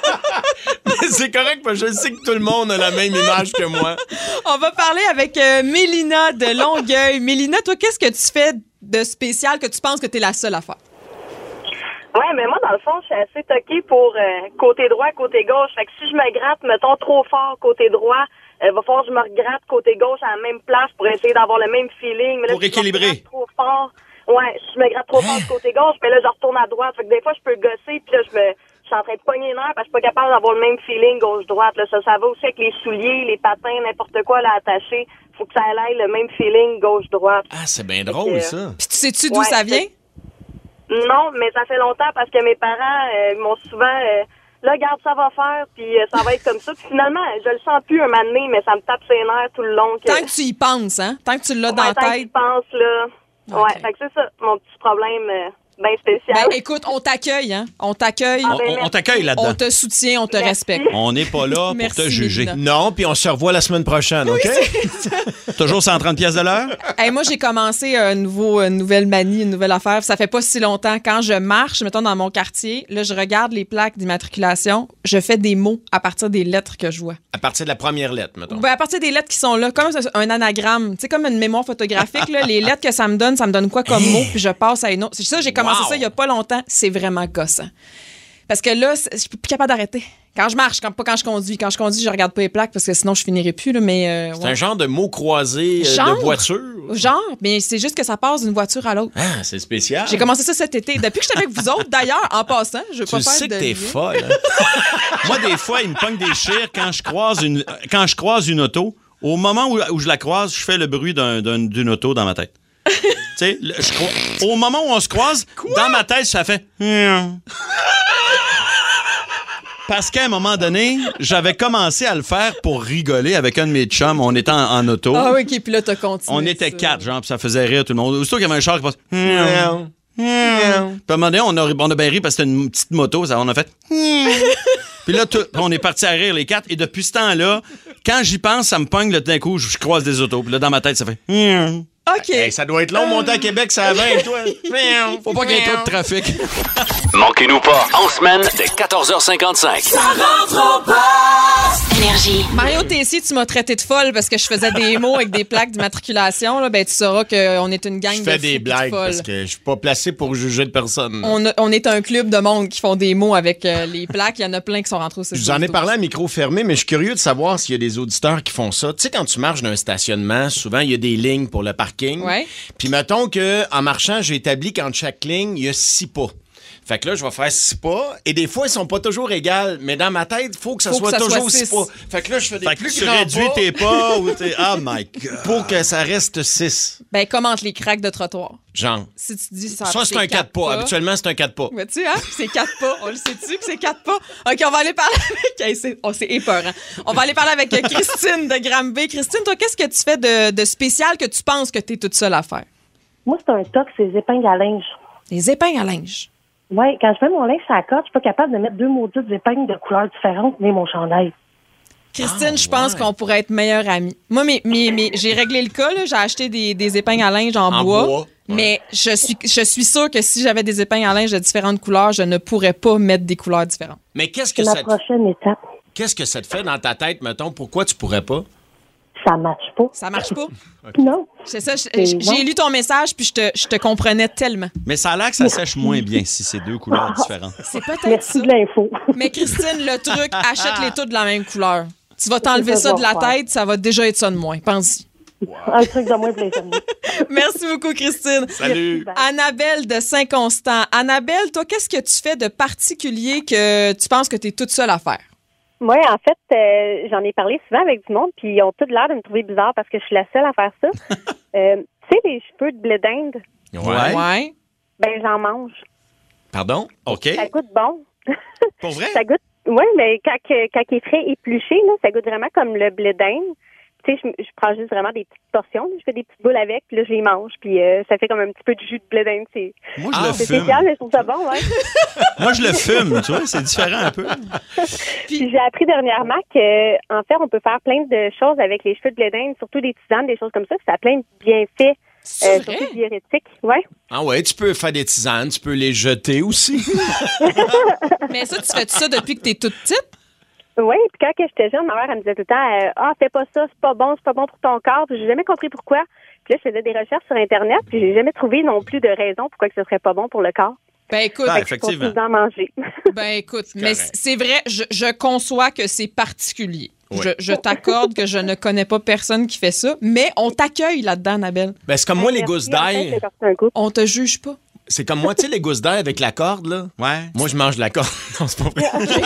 C'est correct, parce que je sais que tout le monde a la même image que moi. On va parler avec Mélina de Longueuil. Mélina, toi, qu'est-ce que tu fais de spécial que tu penses que tu es la seule à faire? Ouais, mais moi, dans le fond, je suis assez toquée pour côté droit, côté gauche. Fait que si je me gratte, mettons, trop fort côté droit, va falloir que je me regratte côté gauche à la même place pour essayer d'avoir le même feeling. Mais là, pour équilibrer. Trop fort. Ouais, si je me gratte trop fort du côté gauche, mais là, je retourne à droite. Fait que des fois, je peux gosser, puis là, je suis en train de pogner une heure parce que je suis pas capable d'avoir le même feeling gauche-droite. Là, ça va aussi avec les souliers, les patins, n'importe quoi là attaché. Faut que ça aille le même feeling gauche-droite. Ah, c'est bien drôle, ça. Puis tu sais-tu d'où ça vient? Non, mais ça fait longtemps parce que mes parents m'ont souvent... là, garde, ça va faire, puis ça va être comme ça. Puis finalement, je le sens plus un moment donné, mais ça me tape ses nerfs tout le long. Tant que tu y penses, hein? Tant que tu l'as dans la tête. Tant que tu y penses, là. Okay. Ouais, fait que c'est ça, mon petit problème bien spécial. Ben, écoute, on t'accueille, hein? On t'accueille. On t'accueille là-dedans. On te soutient, on te respecte. On n'est pas là pour te juger. Mélina. Non, puis on se revoit la semaine prochaine, OK? Toujours 130 pièces de l'heure? Hey, moi, j'ai commencé une nouvelle manie, une nouvelle affaire. Ça fait pas si longtemps. Quand je marche, mettons, dans mon quartier, là, je regarde les plaques d'immatriculation. Je fais des mots à partir des lettres que je vois. À partir de la première lettre, mettons. Ben, à partir des lettres qui sont là, comme un anagramme. Tu sais, comme une mémoire photographique, là, les lettres que ça me donne quoi comme mot, puis je passe à une autre. C'est ça, j'ai commencé ça il y a pas longtemps. C'est vraiment gossant. Parce que là, je suis plus capable d'arrêter. Quand je marche, pas quand je conduis. Quand je conduis, je regarde pas les plaques parce que sinon, je finirais plus. Là, mais, c'est un genre de mot croisé de voiture? Genre, mais c'est juste que ça passe d'une voiture à l'autre. Ah, c'est spécial. J'ai commencé ça cet été. Depuis que j'étais avec vous autres, d'ailleurs, en passant, je veux pas faire de... Tu sais que t'es folle. Hein? Moi, des fois, il me pogne des chires quand je croise une auto. Au moment où je la croise, je fais le bruit d'une auto dans ma tête. Tu sais, au moment où on se croise, dans ma tête, ça fait... Parce qu'à un moment donné, j'avais commencé à le faire pour rigoler avec un de mes chums. On était en auto. Ah oui, puis là, t'as continué. On était 4, genre, puis ça faisait rire tout le monde. Aussitôt qu'il y avait un char qui passe... Puis à un moment donné, on a bien ri parce que c'était une petite moto. Ça, on a fait... Puis là, on est partis à rire les 4. Et depuis ce temps-là, quand j'y pense, ça me pogne. D'un coup, je croise des autos. Puis là, dans ma tête, ça fait... OK. Hey, ça doit être long, monter à Québec, ça a 20, toi. Faut pas qu'il y ait trop de trafic. Manquez-nous pas, en semaine, dès 14h55. Ça rentre au poste! Énergie. Mario Tessier, tu m'as traité de folle parce que je faisais des mots avec des plaques d'immatriculation. Là, ben, tu sauras qu'on est une gang de Je fais des blagues parce que je suis pas placé pour juger de personne. On est un club de monde qui font des mots avec les plaques. Il y en a plein qui sont rentrés au Je vous en ai parlé à micro fermé, mais je suis curieux de savoir s'il y a des auditeurs qui font ça. Tu sais, quand tu marches d'un stationnement, souvent, il y a des lignes pour le parking. Ouais. Puis mettons qu'en marchant, j'ai établi qu'entre chaque ligne, il y a 6 pas. Fait que là, je vais faire 6 pas. Et des fois, ils sont pas toujours égales. Mais dans ma tête, il faut que ça soit toujours 6 pas. Fait que là, je fais des plus grands pas. Tu réduis tes pas ou tes... Oh my God. Pour que ça reste 6. Ben, commente les craques de trottoir. Genre. Si tu dis ça, c'est un 4 pas. Habituellement, c'est un 4 pas. Mais tu hein? C'est 4 pas. On le sait-tu que c'est 4 pas? OK, on va aller parler avec... c'est épeurant. On va aller parler avec Christine de Granby. Christine, toi, qu'est-ce que tu fais de spécial que tu penses que tu es toute seule à faire? Moi, c'est un toc, c'est les épingles à linge. Les épingles à linge? Oui, quand je mets mon linge sur la cote, je suis pas capable de mettre 2 maudites épingles de couleurs différentes, mais mon chandail. Christine, je pense qu'on pourrait être meilleures amies. Moi, j'ai réglé le cas, là. J'ai acheté des épingles à linge en bois. Ouais. Mais je suis sûre que si j'avais des épingles à linge de différentes couleurs, je ne pourrais pas mettre des couleurs différentes. Mais qu'est-ce que c'est la prochaine étape. Qu'est-ce que ça te fait dans ta tête, mettons? Pourquoi tu pourrais pas? Ça marche pas. Ça marche pas? Okay. Non. C'est ça. J'ai lu ton message puis je te comprenais tellement. Mais ça a l'air que ça sèche moins bien si c'est 2 couleurs différentes. C'est peut-être Merci ça. de l'info. Mais Christine, le truc, achète-les toutes de la même couleur. Tu vas t'enlever ça de la tête, ça va déjà être ça de moins. Pense-y. Wow. Un truc de moins pour les amis. Merci beaucoup, Christine. Salut. Annabelle de Saint-Constant. Annabelle, toi, qu'est-ce que tu fais de particulier que tu penses que tu es toute seule à faire? Moi, en fait, j'en ai parlé souvent avec du monde, puis ils ont tous l'air de me trouver bizarre parce que je suis la seule à faire ça. Tu sais, les cheveux de blé d'Inde, Ouais. ben j'en mange. Pardon? OK. Ça goûte bon. Pour vrai? Ça goûte, oui, mais quand il est frais épluché, là, ça goûte vraiment comme le blé d'Inde. Tu sais, je prends juste vraiment des petites portions. Je fais des petites boules avec, puis là, je les mange. Puis ça fait comme un petit peu de jus de blé d'Inde. Moi, je le c'est fume. spécial, mais je trouve ça bon, ouais. Moi, je le fume, tu vois, c'est différent un peu. Puis j'ai appris dernièrement qu'en fait, on peut faire plein de choses avec les cheveux de blé d'Inde, surtout des tisanes, des choses comme ça. Ça a plein de bienfaits. Surtout diurétiques, ouais. Ah ouais, tu peux faire des tisanes, tu peux les jeter aussi. Mais ça, tu fais ça depuis que t'es toute petite? Oui, puis quand j'étais jeune, ma mère, elle me disait tout le temps, fais pas ça, c'est pas bon pour ton corps. Puis j'ai jamais compris pourquoi. Puis là, je faisais des recherches sur Internet, puis j'ai jamais trouvé non plus de raison pourquoi que ce serait pas bon pour le corps. Ben écoute, effectivement. Je continue d'en manger. Ben écoute, mais c'est vrai, je conçois que c'est particulier. Oui. Je t'accorde que je ne connais pas personne qui fait ça, mais on t'accueille là-dedans, Annabelle. Ben, c'est comme moi, les gousses d'ail. On te juge pas. C'est comme moi, tu sais, les gousses d'ail avec la corde, là. Ouais. Moi, je mange la corde. Non, c'est pas vrai.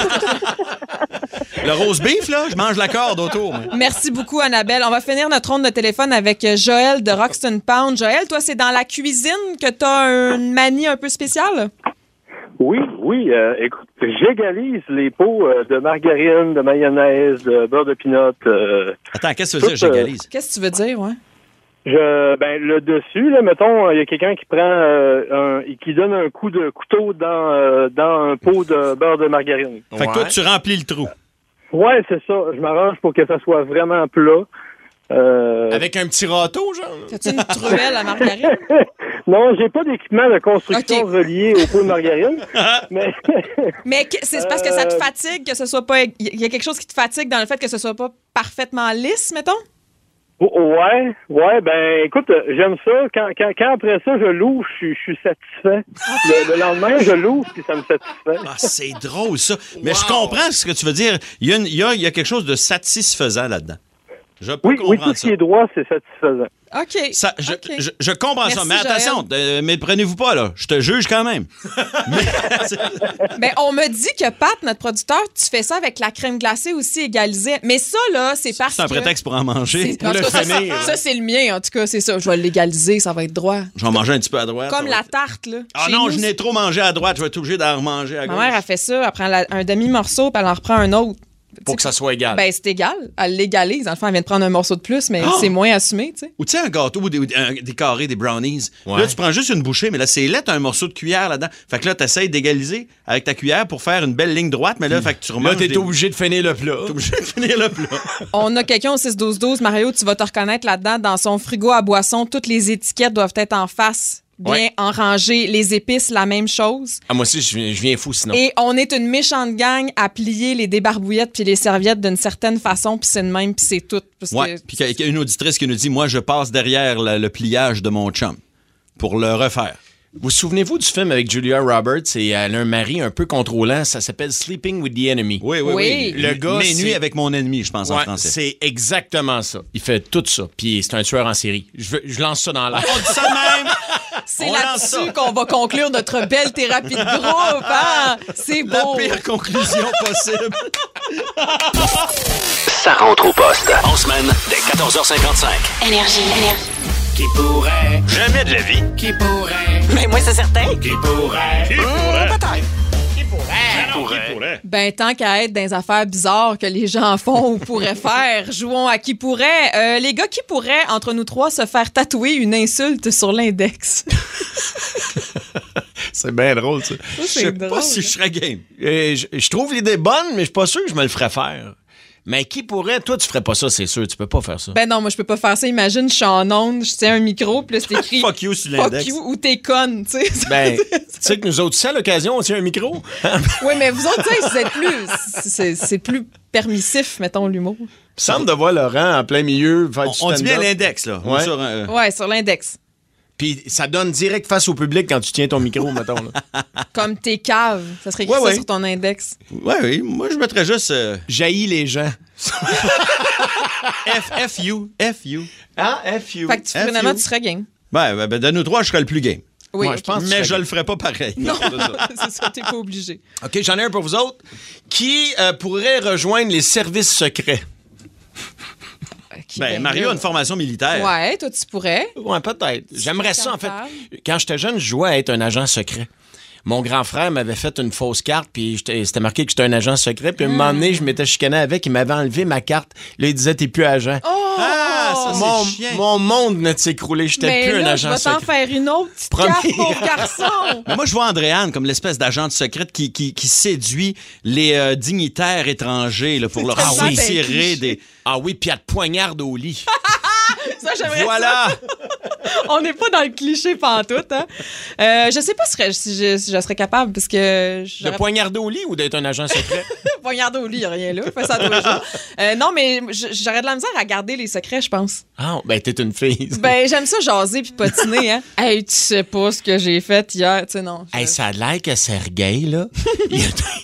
Le rose beef, là, je mange la corde autour. Mais... Merci beaucoup, Annabelle. On va finir notre ronde de téléphone avec Joël de Roxton Pound. Joël, toi, c'est dans la cuisine que tu as une manie un peu spéciale? Oui. Écoute, j'égalise les pots de margarine, de mayonnaise, de beurre de pinot. Attends, qu'est-ce que tu veux dire, j'égalise? Qu'est-ce que tu veux dire, ouais? Le dessus, là, mettons, il y a quelqu'un qui prend qui donne un coup de couteau dans un pot de beurre de margarine. Fait que toi, tu remplis le trou. Ouais, c'est ça. Je m'arrange pour que ça soit vraiment plat. Avec un petit râteau, genre? As-tu une truelle à margarine? Non, j'ai pas d'équipement de construction relié au pot de margarine. Mais c'est parce que ça te fatigue que ce soit pas... Il y a quelque chose qui te fatigue dans le fait que ce soit pas parfaitement lisse, mettons? Ouais, ben écoute, j'aime ça. Quand après ça, je l'ouvre, je suis satisfait. Le lendemain, je l'ouvre, puis ça me satisfait. Ah, c'est drôle, ça. Mais je comprends ce que tu veux dire. Il y a quelque chose de satisfaisant là-dedans. Je peux comprendre tout ce qui est droit, c'est satisfaisant. OK. Je comprends ça. Mais attention, mais prenez-vous pas, là. Je te juge quand même. Ben, on me dit que Pat, notre producteur, tu fais ça avec la crème glacée aussi égalisée. Mais ça, là, c'est parce que... C'est un prétexte pour en manger. En tout cas, ça, c'est le mien, en tout cas, c'est ça. Je vais l'égaliser, ça va être droit. Je vais manger un petit peu à droite. Comme la tarte, là. Ah non, je n'ai trop mangé à droite. Je vais être obligé d'en remanger à gauche. Ma mère, elle fait ça. Elle prend un demi-morceau, puis elle en reprend un autre. Pour que ça soit égal. Ben, c'est égal. Elle l'égalise. Dans le fond, elle vient de prendre un morceau de plus, mais c'est moins assumé, tu sais. Ou tu sais, un gâteau ou des carrés, des brownies. Ouais. Là, tu prends juste une bouchée, mais là, c'est laid, t'as un morceau de cuillère là-dedans. Fait que là, t'essayes d'égaliser avec ta cuillère pour faire une belle ligne droite, mais là, fait que tu remanges. Là, t'es obligé de finir le plat. T'es obligé de finir le plat. On a quelqu'un au 6-12-12. Mario, tu vas te reconnaître là-dedans. Dans son frigo à boisson, toutes les étiquettes doivent être en face. Bien en rangée. Les épices, la même chose. Ah, moi aussi, je viens fou sinon. Et on est une méchante gang à plier les débarbouillettes puis les serviettes d'une certaine façon, puis c'est de même, puis c'est tout. Ouais, puis il y a une auditrice qui nous dit, moi, je passe derrière le pliage de mon chum pour le refaire. Vous souvenez-vous du film avec Julia Roberts et elle a un mari un peu contrôlant, ça s'appelle Sleeping with the Enemy. Oui. Le gars, Mes nuits avec mon ennemi, je pense en français. C'est exactement ça. Il fait tout ça, puis c'est un tueur en série. Je lance ça dans l'air. On dit ça de même! C'est là-dessus qu'on va conclure notre belle thérapie de groupe. Hein? C'est beau. La pire conclusion possible. Ça rentre au poste. En semaine, dès 14h55. Énergie. Qui pourrait? Jamais de la vie. Qui pourrait? Mais moi, c'est certain. Qui pourrait? Peut-être. Qui pourrait? Ben, tant qu'à être dans les affaires bizarres que les gens font ou pourraient faire, jouons à qui pourrait. Les gars, qui pourraient, entre nous trois, se faire tatouer une insulte sur l'index? C'est bien drôle, ça. Je sais pas si je serais game. Je trouve l'idée bonne, mais je suis pas sûr que je me le ferais faire. Mais qui pourrait? Toi, tu ferais pas ça, c'est sûr. Tu peux pas faire ça. Ben non, moi, je peux pas faire ça. Imagine, je suis en onde, je tiens un micro, puis là, c'est écrit... Fuck you sur l'index. Fuck you ou t'es conne, tu sais. Ben, tu sais que nous autres, à l'occasion, on tient un micro. Oui, mais vous autres, tu sais, vous êtes plus... C'est plus permissif, mettons, l'humour. Il me semble de voir Laurent en plein milieu faire du On dit bien stand-up. l'index, là. Ouais. Ouais, sur l'index. Puis ça donne direct face au public quand tu tiens ton micro, mettons. Là. Comme t'es cave. Ça serait écrit ça sur ton index. Oui. Moi, je mettrais juste... Jaillis les gens. F-U. Ah, F-U. Fait que finalement, tu serais game. Ben, de nous trois, je serais le plus game. Oui, je pense. Mais je le ferais pas pareil. Non, c'est ça, t'es pas obligé. OK, j'en ai un pour vous autres. Qui pourrait rejoindre les services secrets? Mario a une formation militaire. Ouais, toi, tu pourrais. Ouais, peut-être. J'aimerais ça, en fait. Quand j'étais jeune, je jouais à être un agent secret. Mon grand frère m'avait fait une fausse carte, puis c'était marqué que j'étais un agent secret. Puis à un moment donné, je m'étais chicané avec, il m'avait enlevé ma carte. Là, il disait, t'es plus agent. Oh! Ça, c'est mon monde venait de s'écrouler. J'étais plus un agent secret. Je vais t'en faire une autre petite carte, pauvre garçon. Mais moi, je vois Andréane comme l'espèce d'agente secrète qui séduit les dignitaires étrangers là, pour leur tirer des... Ah oui, puis elle te poignarde au lit. Ça, j'aimerais voilà! Ça. On n'est pas dans le cliché pantoute, hein? Je sais pas si je serais capable, parce que... De poignarder au lit ou d'être un agent secret? Poignarder au lit, il n'y a rien là. Fais ça tous les jours. Non, mais j'aurais de la misère à garder les secrets, je pense. Ah, ben t'es une fille. Ben, j'aime ça jaser puis patiner, hein? Hey, tu sais pas ce que j'ai fait hier, tu sais, non. Hey, ça a l'air que Sergueï, là, il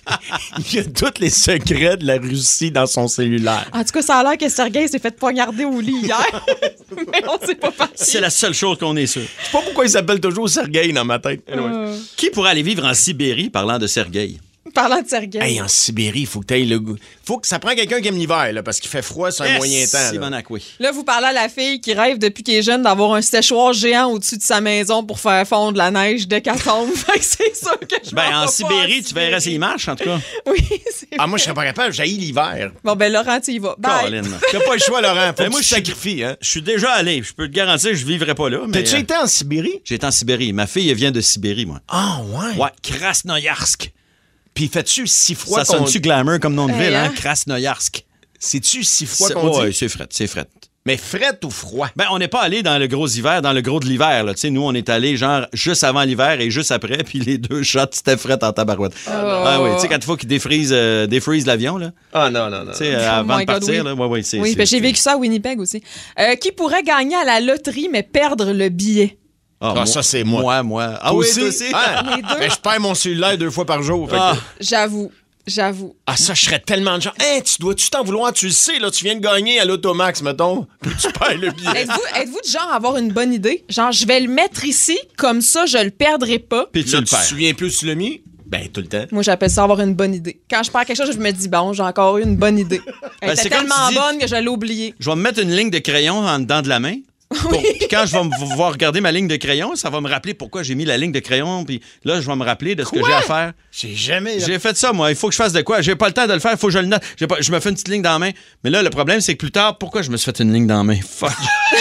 y a tous les secrets de la Russie dans son cellulaire. En tout cas, ça a l'air que Sergueï s'est fait poignarder au lit hier. Mais on sait pas parti. C'est la seule chose qu'on est sûr. Je sais pas pourquoi il s'appelle toujours Sergueï dans ma tête. Anyway. Qui pourrait aller vivre en Sibérie, parlant de Sergueï? Parlant de Sergueï. Hey, en Sibérie, il faut que tu ailles le goût. Faut que ça prend quelqu'un qui aime l'hiver, là, parce qu'il fait froid sur un moyen temps. Simonac, oui. Là, vous parlez à la fille qui rêve depuis qu'elle est jeune d'avoir un séchoir géant au-dessus de sa maison pour faire fondre la neige dès qu'elle tombe. Fait que c'est sûr que je en Sibérie, tu verrais s'il marche, en tout cas. Oui, c'est Ah, moi, je serais pas capable. J'haïs l'hiver. Bon, ben, Laurent, tu y vas. Bye. T'as pas le choix, Laurent. Faut que moi, tu sacrifies, hein. Je suis déjà allé. Je peux te garantir que je vivrai pas là. T'as-tu été en Sibérie? J'ai été en Sibérie. Ma fille, elle vient de Sibérie, moi. Ah, ouais? Ouais, Krasnoyarsk. Puis fais-tu si froid Ça sonne-tu glamour comme nom de ville, hein? Krasnoyarsk. C'est-tu si froid qu'on dit? Oui, c'est fret. Mais fret ou froid? Ben, on n'est pas allé dans le gros hiver, dans le gros de l'hiver, là. Tu sais, nous, on est allé genre juste avant l'hiver et juste après, puis les deux shots, c'était fret en tabarouette. Oh. Ah oui, tu sais, quand il faut qu'ils défrisent l'avion, là. Ah non. Tu sais, avant de partir, là. Oui, j'ai vécu ça à Winnipeg aussi. Qui pourrait gagner à la loterie, mais perdre le billet? Ah, ça, c'est moi. Moi. Ah oui, toi aussi? Ah, Les deux. Ben, je perds mon cellulaire 2 fois par jour. J'avoue. Ah, ça, je serais tellement de gens. Hey, tu t'en vouloir, tu le sais, là, tu viens de gagner à l'Automax, mettons, puis tu perds le billet. Êtes-vous du genre à avoir une bonne idée? Genre, je vais le mettre ici, comme ça, je le perdrai pas. Puis tu le perds. Tu te souviens plus où tu l'as mis? Ben, tout le temps. Moi, j'appelle ça avoir une bonne idée. Quand je perds quelque chose, je me dis, bon, j'ai encore eu une bonne idée. Elle était tellement bonne que je l'ai oubliée. Je vais me mettre une ligne de crayon en dedans de la main. Puis quand je vais voir regarder ma ligne de crayon, ça va me rappeler pourquoi j'ai mis la ligne de crayon. Puis là, je vais me rappeler de ce que j'ai à faire. J'ai fait ça, moi. Il faut que je fasse de quoi? J'ai pas le temps de le faire. Il faut que je le note. Je me fais une petite ligne dans la main. Mais là, le problème, c'est que plus tard, pourquoi je me suis fait une ligne dans la main? Fuck.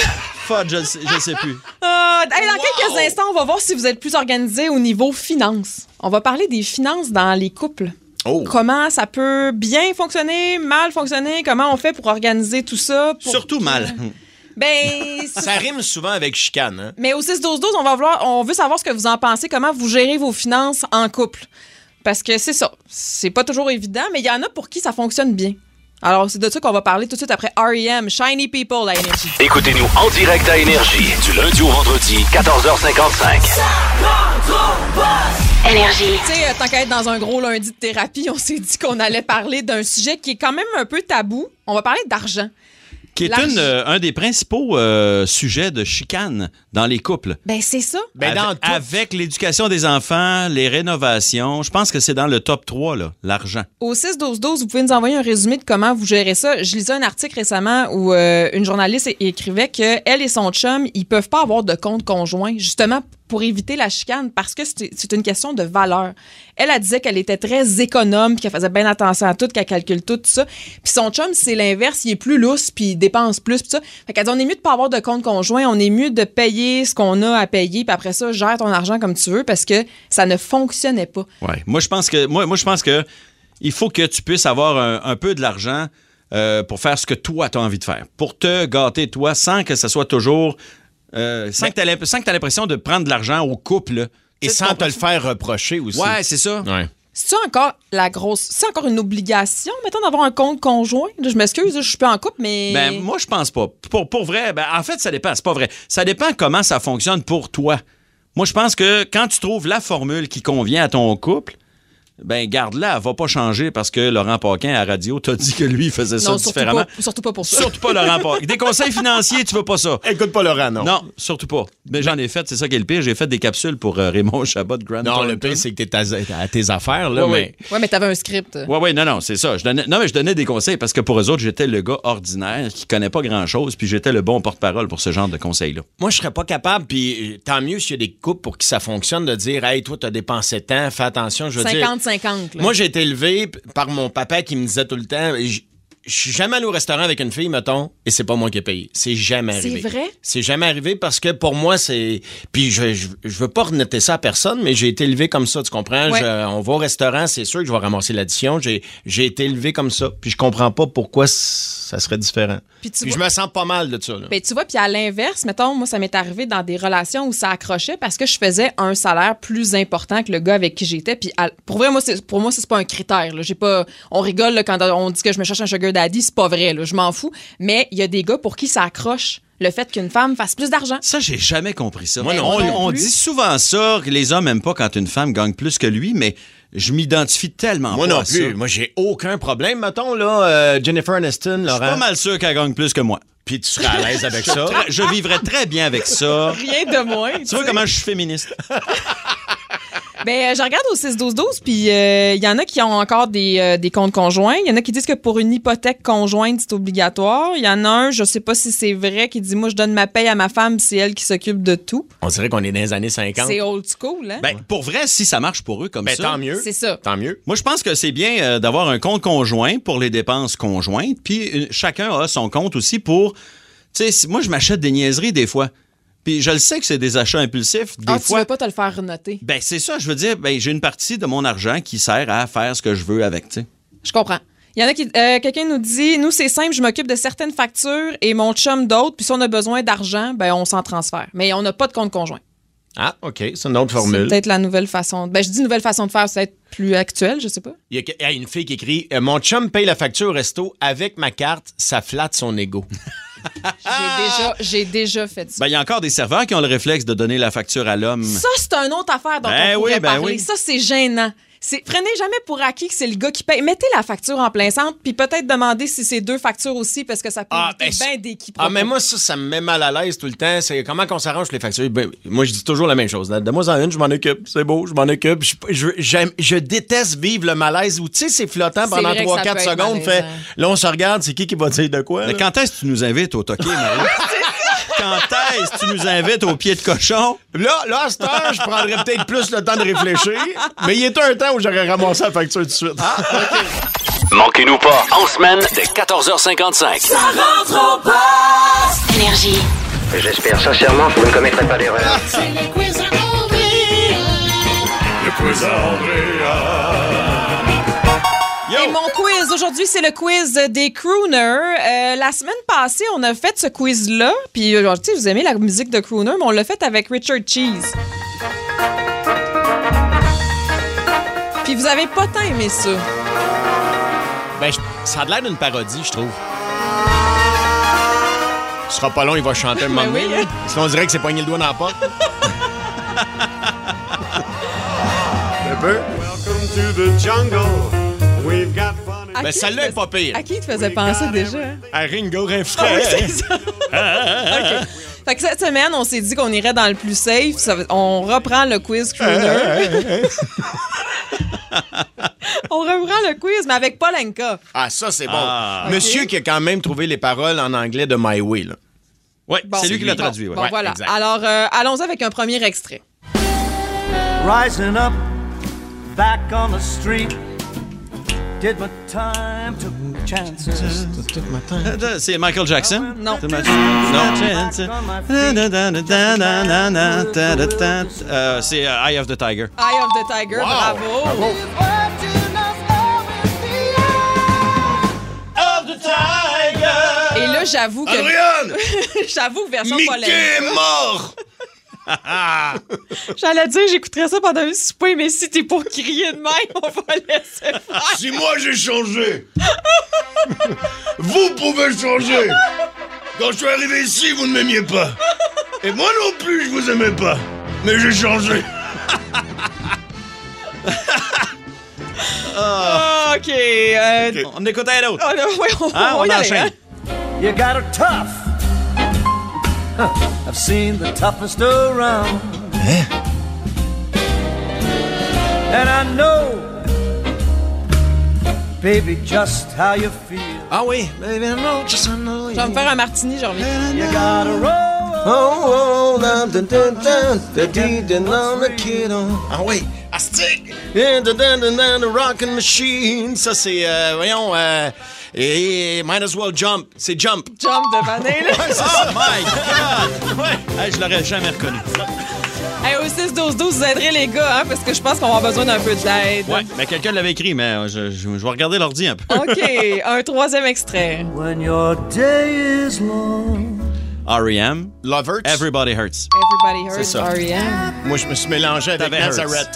Je sais plus. Dans quelques instants, on va voir si vous êtes plus organisé au niveau finances. On va parler des finances dans les couples. Oh. Comment ça peut bien fonctionner, mal fonctionner, comment on fait pour organiser tout ça. Surtout mal. Ben, ça rime souvent avec chicane, hein? Mais au 6-12-12, on veut savoir ce que vous en pensez, comment vous gérez vos finances en couple. Parce que c'est ça, c'est pas toujours évident, mais il y en a pour qui ça fonctionne bien. Alors, c'est de ça qu'on va parler tout de suite après R.E.M. Shiny People à Énergie. Écoutez-nous en direct à Énergie, du lundi au vendredi, 14h55. Énergie. Tu sais, tant qu'à être dans un gros lundi de thérapie, on s'est dit qu'on allait parler d'un sujet qui est quand même un peu tabou. On va parler d'argent. Qui est un des principaux sujets de chicane dans les couples. Ben, c'est ça. Ben, avec l'éducation des enfants, les rénovations, je pense que c'est dans le top 3, là, l'argent. Au 6-12-12, vous pouvez nous envoyer un résumé de comment vous gérez ça. Je lisais un article récemment où une journaliste écrivait qu'elle et son chum, ils peuvent pas avoir de compte conjoint, justement pour éviter la chicane, parce que c'est une question de valeur. Elle disait qu'elle était très économe, qu'elle faisait bien attention à tout, qu'elle calcule tout ça. Puis son chum, c'est l'inverse, il est plus lousse, puis il dépense plus, puis ça. Fait qu'elle dit, on est mieux de pas avoir de compte conjoint, on est mieux de payer ce qu'on a à payer, puis après ça, gère ton argent comme tu veux, parce que ça ne fonctionnait pas. Ouais. Moi, je pense que il faut que tu puisses avoir un peu de l'argent pour faire ce que toi, tu as envie de faire. Pour te gâter, toi, sans que ça soit toujours... sans que tu aies l'impression de prendre de l'argent au couple. Et sans te le faire reprocher aussi. Ouais, c'est ça. Ouais. C'est encore c'est encore une obligation, mettons, d'avoir un compte conjoint? Je m'excuse, je suis pas en couple, mais... Ben, moi, je pense pas. Pour vrai, en fait, ça dépend. C'est pas vrai. Ça dépend comment ça fonctionne pour toi. Moi, je pense que quand tu trouves la formule qui convient à ton couple, ben garde-la, elle va pas changer parce que Laurent Paquin à la radio t'a dit que lui il faisait ça différemment. Surtout pas pour ça. Surtout pas Laurent Paquin. Des conseils financiers, tu veux pas ça. Écoute pas Laurent, non. Non, surtout pas. Mais j'en ai fait, c'est ça qui est le pire. J'ai fait des capsules pour Raymond Chabot de Grant Thornton. Non, le pire, c'est que t'es à tes affaires, là. Ouais, mais t'avais un script. Oui, non, c'est ça. Je donnais des conseils parce que pour eux autres, j'étais le gars ordinaire qui connaît pas grand-chose, puis j'étais le bon porte-parole pour ce genre de conseils-là. Moi, je serais pas capable, puis tant mieux s'il y a des couples pour qui ça fonctionne, de dire « Hey, toi, t'as dépensé tant, fais attention. » Je veux 50-50. Moi, j'ai été élevé par mon papa qui me disait tout le temps... Je suis jamais allé au restaurant avec une fille, mettons, et c'est pas moi qui ai payé. C'est jamais arrivé. C'est vrai? C'est jamais arrivé parce que pour moi, c'est... Puis je veux pas renoter ça à personne, mais j'ai été élevé comme ça, tu comprends? Ouais. On va au restaurant, c'est sûr que je vais ramasser l'addition. J'ai été élevé comme ça, puis je comprends pas pourquoi ça serait différent. Puis je me sens pas mal de ça. Là. Ben, tu vois, puis à l'inverse, mettons, moi, ça m'est arrivé dans des relations où ça accrochait parce que je faisais un salaire plus important que le gars avec qui j'étais. Puis pour vrai, pour moi, c'est pas un critère. Là. On rigole là, quand on dit que je me cherche un sugar daddy, c'est pas vrai. Là, je m'en fous. Mais il y a des gars pour qui ça accroche. Le fait qu'une femme fasse plus d'argent. Ça, j'ai jamais compris ça. Moi, on dit souvent ça, que les hommes n'aiment pas quand une femme gagne plus que lui, mais je m'identifie tellement moi pas non à plus. ça. Moi, j'ai aucun problème. Mettons, là, Jennifer Aniston, Laurent. Je suis pas mal sûr qu'elle gagne plus que moi. Puis tu serais à l'aise avec ça. Je vivrais très bien avec ça. Rien de moins. Tu vois comment je suis féministe? Ben, je regarde au 6-12-12, puis il y en a qui ont encore des comptes conjoints. Il y en a qui disent que pour une hypothèque conjointe, c'est obligatoire. Il y en a un, je sais pas si c'est vrai, qui dit « Moi, je donne ma paye à ma femme, c'est elle qui s'occupe de tout. » On dirait qu'on est dans les années 50. C'est old school, hein? Ben, pour vrai, si ça marche pour eux comme ça... tant mieux. C'est ça. Tant mieux. Moi, je pense que c'est bien d'avoir un compte conjoint pour les dépenses conjointes, puis chacun a son compte aussi pour... Tu sais, moi, je m'achète des niaiseries des fois. Puis je le sais que c'est des achats impulsifs. Des fois, tu veux pas te le faire renoter. Ben, c'est ça. Je veux dire, j'ai une partie de mon argent qui sert à faire ce que je veux avec, tu sais. Je comprends. Il y en a qui... quelqu'un nous dit, nous, c'est simple, je m'occupe de certaines factures et mon chum d'autres, puis si on a besoin d'argent, ben on s'en transfère. Mais on n'a pas de compte conjoint. Ah, OK. C'est une autre formule. C'est peut-être la nouvelle façon... Ben, je dis nouvelle façon de faire, c'est peut-être plus actuel, je sais pas. Il y a une fille qui écrit « Mon chum paye la facture au resto avec ma carte, ça flatte son ego. » J'ai déjà fait ça. Ben, il y a encore des serveurs qui ont le réflexe de donner la facture à l'homme. Ça, c'est une autre affaire dont on pourrait parler. Oui. Ça, c'est gênant. Prenez jamais pour acquis que c'est le gars qui paye. Mettez la facture en plein centre, puis peut-être demander si c'est deux factures aussi, parce que ça peut éviter bien des quiproquos. Ah, mais moi, ça me met mal à l'aise tout le temps. C'est comment qu'on s'arrange les factures. Ben, moi, je dis toujours la même chose. De moi en une, je m'en occupe. C'est beau, je m'en occupe. Je déteste vivre le malaise où, tu sais, c'est flottant pendant 3-4 secondes. Là, on se regarde, c'est qui va dire de quoi? Mais quand est-ce que tu nous invites au Toqué, Marie? Quand est-ce que tu nous invites au pied de cochon? Là, à cette heure, je prendrais peut-être plus le temps de réfléchir, mais il y a un temps où j'aurais ramassé la facture tout de suite. Ah, OK. Manquez-nous pas, en semaine, dès 14h55. Ça rentre au poste! Énergie. J'espère sincèrement que vous ne commettrez pas d'erreur. C'est le quiz à André. Le quiz à André. Et mon quiz, aujourd'hui, c'est le quiz des crooners. La semaine passée, on a fait ce quiz-là. Puis, tu sais, vous aimez la musique de crooner, mais on l'a fait avec Richard Cheese. Puis, vous avez pas tant aimé ça. Ben, ça a l'air d'une parodie, je trouve. Ce sera pas long, il va chanter un moment donné. Oui. Sinon, on dirait que c'est pogné le doigt dans la porte. Un peu. Welcome to the jungle. We've got fun. Mais celle-là est pas pire. À qui te faisait penser déjà? À Ringo Rinfray. Ah oui, c'est ça. OK. Fait que cette semaine, on s'est dit qu'on irait dans le plus safe. On reprend le quiz crooner. On reprend le quiz, mais avec Paul Anka. Ah, ça, c'est bon. Okay. Monsieur qui a quand même trouvé les paroles en anglais de My Way, là. Oui, Bon, c'est lui qui l'a traduit. Bon, voilà. Exact. Alors, allons-y avec un premier extrait. Rising up, back on the street. Did my time, took chances. C'est Michael Jackson? Non. C'est Eye of the Tiger. Eye of the Tiger, bravo. Of the tiger. Et là, j'avoue que... Adrienne! J'avoue, version Mickey Paul est Anka. mort! J'allais dire, j'écouterais ça pendant un souper, mais si t'es pour crier de même, on va laisser faire. Si moi j'ai changé, vous pouvez changer. Quand je suis arrivé ici, vous ne m'aimiez pas. Et moi non plus, je vous aimais pas. Mais j'ai changé. OK. On écoute un autre. On y enchaîne. aller, You got her tough. I've seen the toughest around. And I know, baby, just how you feel. Ah oui, baby, I know, just I know. Je vais me faire un martini, je reviens. You got a roll. Oh, dun, dun, dun, dun, dun, dun, on the kid on. Ah oui, Astic. Dun, dun, dun, dun, dun, the rockin' machine. Ça, c'est, voyons, et might as well jump. C'est jump. Jump de Vanille. Oh my God! Ouais. Hey, je l'aurais jamais reconnu. Hey, au 6-12-12, vous aiderez les gars, hein, parce que je pense qu'on va avoir besoin d'un peu d'aide. Ouais, mais quelqu'un l'avait écrit, mais je vais regarder l'ordi un peu. OK, un troisième extrait. When your day is long. R.E.M. Love Hurts. Everybody Hurts. Everybody Hurts, C'est ça. R.E.M. Moi, je me suis mélangé avec T'avais Nazareth.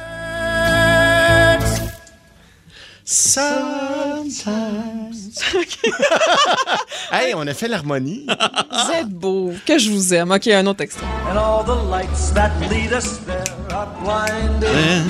Sometimes. Hey, on a fait l'harmonie. Vous êtes beau. Que je vous aime. OK, un autre extrait. And all the lights that lead us there are blinded.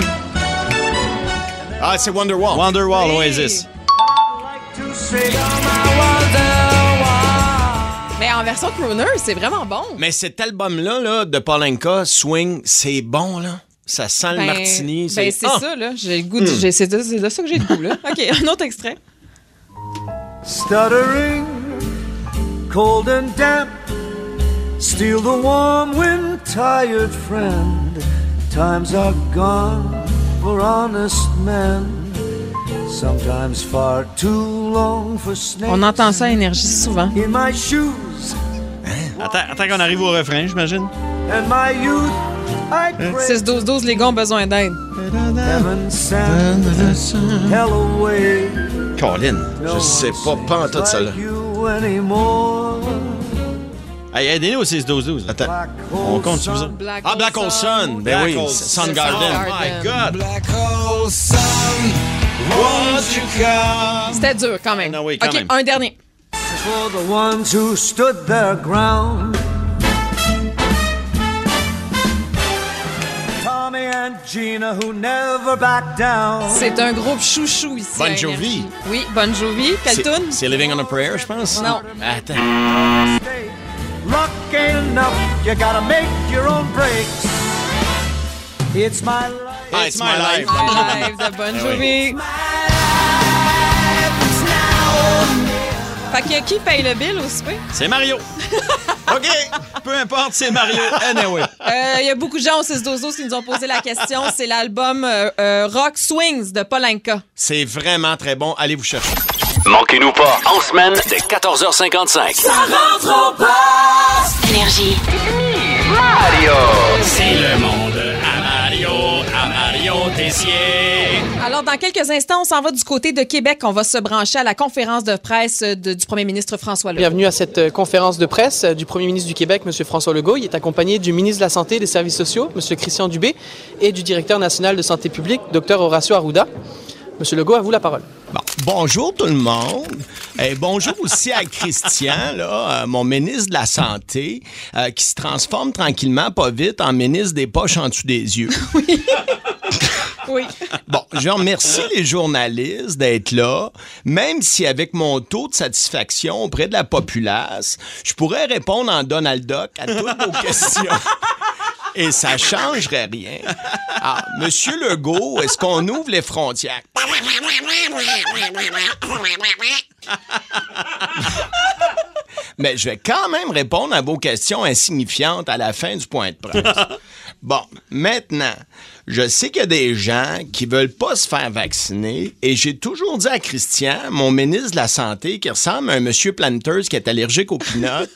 Ah, c'est Wonderwall. Wonderwall, Oasis. To say my Wonderwall. Mais en version crooner, c'est vraiment bon. Mais cet album-là là, de Paulinka, Swing, c'est bon, là. Ça sent le martini. C'est ça, là. J'ai le goût c'est de ça que j'ai le goût, là. OK, un autre extrait. Stuttering, cold and damp, steal the warm wind, tired friend. Times are gone for honest men. Sometimes far too long for snakes. On entend ça à Énergie souvent. In my shoes. Attends qu'on arrive au refrain, j'imagine. And my youth, I crave 6-12-12, les gars ont besoin d'aide. heaven sent hell away. Colin, je sais pas en tout ça, là. Like you anymore. Hey, aidez-nous au 6-12-12. Attends, on compte sur vous autres. Black Hole Sun. Ben oui, Soundgarden. Oh my God. Black hole sun, won't you come? C'était dur, quand même. Non, oui, quand OK, même. un dernier. For the ones who stood their ground. Tommy and Gina who never backed down. C'est un groupe chouchou ici. Bon à Jovi. Énergie. Oui, Bon Jovi. Quelle tune? C'est Living on a Prayer, je pense. Non. Attends. Luck ain't enough, you gotta make your own breaks. It's my life. Ah, It's My Life. My Life de Bon Jovi. Fait que qui paye le bill au souper? C'est Mario. OK. Peu importe, c'est Mario. Anyway. Il y a beaucoup de gens au 6-12-12 qui nous ont posé la question. C'est l'album Rock Swings de Paulinka. C'est vraiment très bon. Allez vous chercher. Manquez-nous pas, en semaine, dès 14h55. Ça rentre au poste. Énergie. Mario! C'est le monde à Mario Tessier. Alors, dans quelques instants, on s'en va du côté de Québec. On va se brancher à la conférence de presse du premier ministre François Legault. Bienvenue à cette conférence de presse du premier ministre du Québec, M. François Legault. Il est accompagné du ministre de la Santé et des Services sociaux, M. Christian Dubé, et du directeur national de santé publique, Dr Horacio Arruda. M. Legault, à vous la parole. Bon, bonjour tout le monde. Et bonjour aussi à Christian, là, mon ministre de la Santé, qui se transforme tranquillement, pas vite, en ministre des poches en dessous des yeux. Oui. Bon, je remercie les journalistes d'être là, même si avec mon taux de satisfaction auprès de la populace, je pourrais répondre en Donald Duck à toutes vos questions. Et ça changerait rien. Ah, Monsieur Legault, est-ce qu'on ouvre les frontières? Mais je vais quand même répondre à vos questions insignifiantes à la fin du point de presse. Bon, maintenant, je sais qu'il y a des gens qui veulent pas se faire vacciner et j'ai toujours dit à Christian, mon ministre de la Santé, qui ressemble à un monsieur Planters qui est allergique aux peanuts,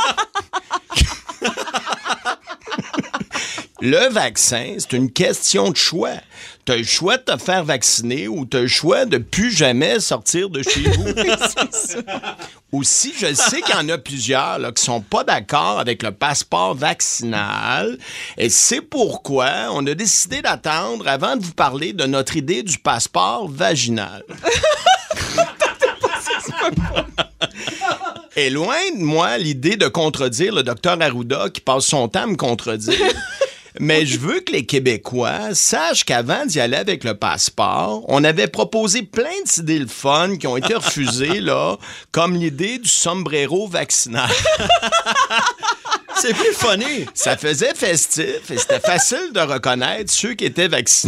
le vaccin, c'est une question de choix. Tu as le choix de te faire vacciner ou tu as le choix de plus jamais sortir de chez vous. Aussi, je sais qu'il y en a plusieurs là, qui sont pas d'accord avec le passeport vaccinal. Et c'est pourquoi on a décidé d'attendre avant de vous parler de notre idée du passeport vaginal. Et loin de moi l'idée de contredire le docteur Arruda qui passe son temps à me contredire. Mais je veux que les Québécois sachent qu'avant d'y aller avec le passeport, on avait proposé plein d'idées le fun qui ont été refusées, là, comme l'idée du sombrero vaccinal. C'est plus funny. Ça faisait festif et c'était facile de reconnaître ceux qui étaient vaccinés.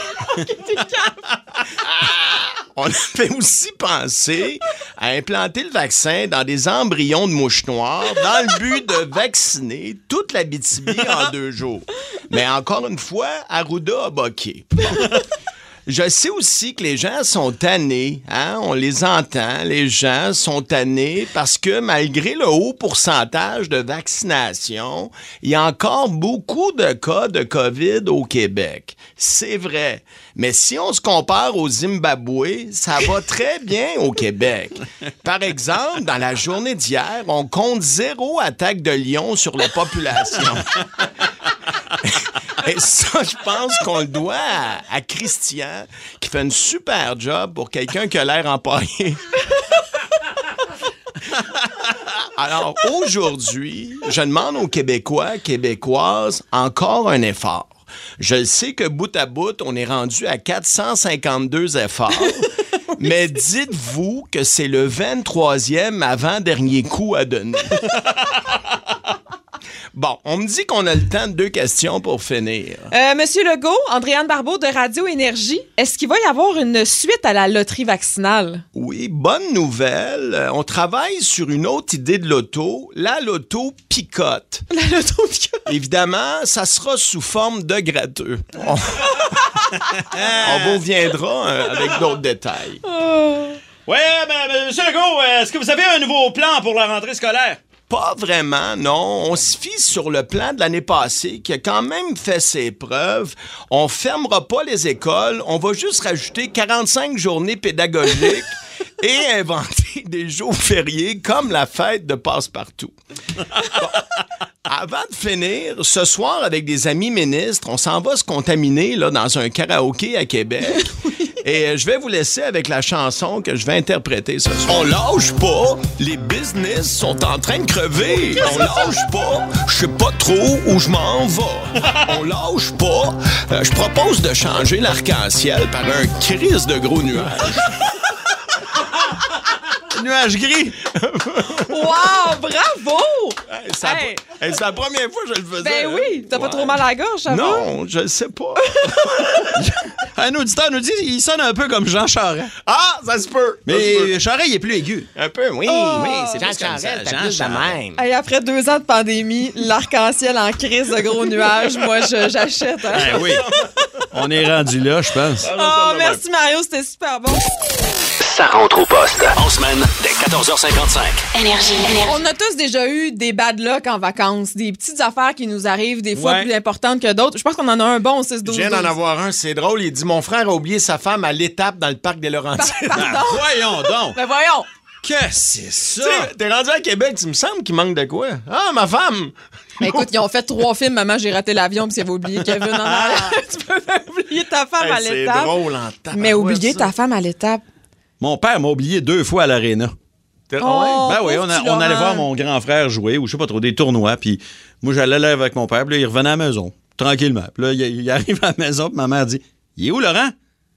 On avait aussi pensé à implanter le vaccin dans des embryons de mouches noires dans le but de vacciner toute l'Abitibi en 2 jours. Mais encore une fois, Arruda a boqué. Bon. Je sais aussi que les gens sont tannés, hein? On les entend, les gens sont tannés parce que malgré le haut pourcentage de vaccination, il y a encore beaucoup de cas de COVID au Québec. C'est vrai. Mais si on se compare au Zimbabwe, ça va très bien au Québec. Par exemple, dans la journée d'hier, on compte 0 attaque de lion sur la population. Et ça, je pense qu'on le doit à Christian, qui fait une super job pour quelqu'un qui a l'air empaillé. Alors, aujourd'hui, je demande aux Québécois, Québécoises, encore un effort. Je sais que bout à bout, on est rendu à 452 efforts, mais dites-vous que c'est le 23e avant-dernier coup à donner. Bon, on me dit qu'on a le temps de 2 questions pour finir. Monsieur Legault, Andréane Barbeau de Radio Énergie, est-ce qu'il va y avoir une suite à la loterie vaccinale? Oui, bonne nouvelle. On travaille sur une autre idée de loto, la loto picote. La loto picote? Évidemment, ça sera sous forme de gratteux. On vous reviendra avec d'autres détails. Ouais, monsieur Legault, est-ce que vous avez un nouveau plan pour la rentrée scolaire? Pas vraiment, non. On se fie sur le plan de l'année passée qui a quand même fait ses preuves. On fermera pas les écoles, on va juste rajouter 45 journées pédagogiques et inventer des jours fériés comme la fête de Passe-Partout. Bon. Avant de finir, ce soir, avec des amis ministres, on s'en va se contaminer là, dans un karaoké à Québec. Et je vais vous laisser avec la chanson que je vais interpréter ce soir. On lâche pas, les business sont en train de crever. On lâche pas, je sais pas trop où je m'en vais. On lâche pas, je propose de changer l'arc-en-ciel par un crise de gros nuages. Nuage gris. Wow, bravo! C'est la première fois que je le faisais. Ben oui, t'as pas trop mal à la gorge, ça va? Non, je le sais pas. Un auditeur nous dit il sonne un peu comme Jean Charest. Ah, ça se peut. Mais Charest, il est plus aigu. Un peu, oui. Oui, c'est Jean Charest, t'as plus de même. Hey, après 2 ans de pandémie, l'arc-en-ciel en crise de gros nuages, moi, j'achète. Hein? Ben oui. On est rendu là, je pense. Oh, merci Mario, c'était super bon. Ça rentre au poste. En semaine, dès 14h55. Énergie. On a tous déjà eu des bad luck en vacances, des petites affaires qui nous arrivent, des fois plus importantes que d'autres. Je pense qu'on en a un bon 6-12. Je viens d'en avoir un, c'est drôle. Il dit, mon frère a oublié sa femme à l'étape dans le parc des Laurentides. Pardon? Voyons donc. Ben voyons. Qu'est-ce que c'est ça? T'es rendu à Québec, tu me semble qu'il manque de quoi? Ah, ma femme! Ben écoute, ils ont fait 3 films, Maman, j'ai raté l'avion, puis ils avaient oublié Kevin en arrière. Tu peux pas oublier ta femme à l'étape. C'est drôle en tape. Mais oublier ta femme à l'étape. Mon père m'a oublié 2 fois à l'aréna. Oh, ben oui, on allait voir mon grand frère jouer, ou je sais pas trop, des tournois, puis moi, j'allais là avec mon père, puis là, il revenait à la maison, tranquillement. Puis là, il arrive à la maison, puis ma mère dit « Il est où, Laurent? »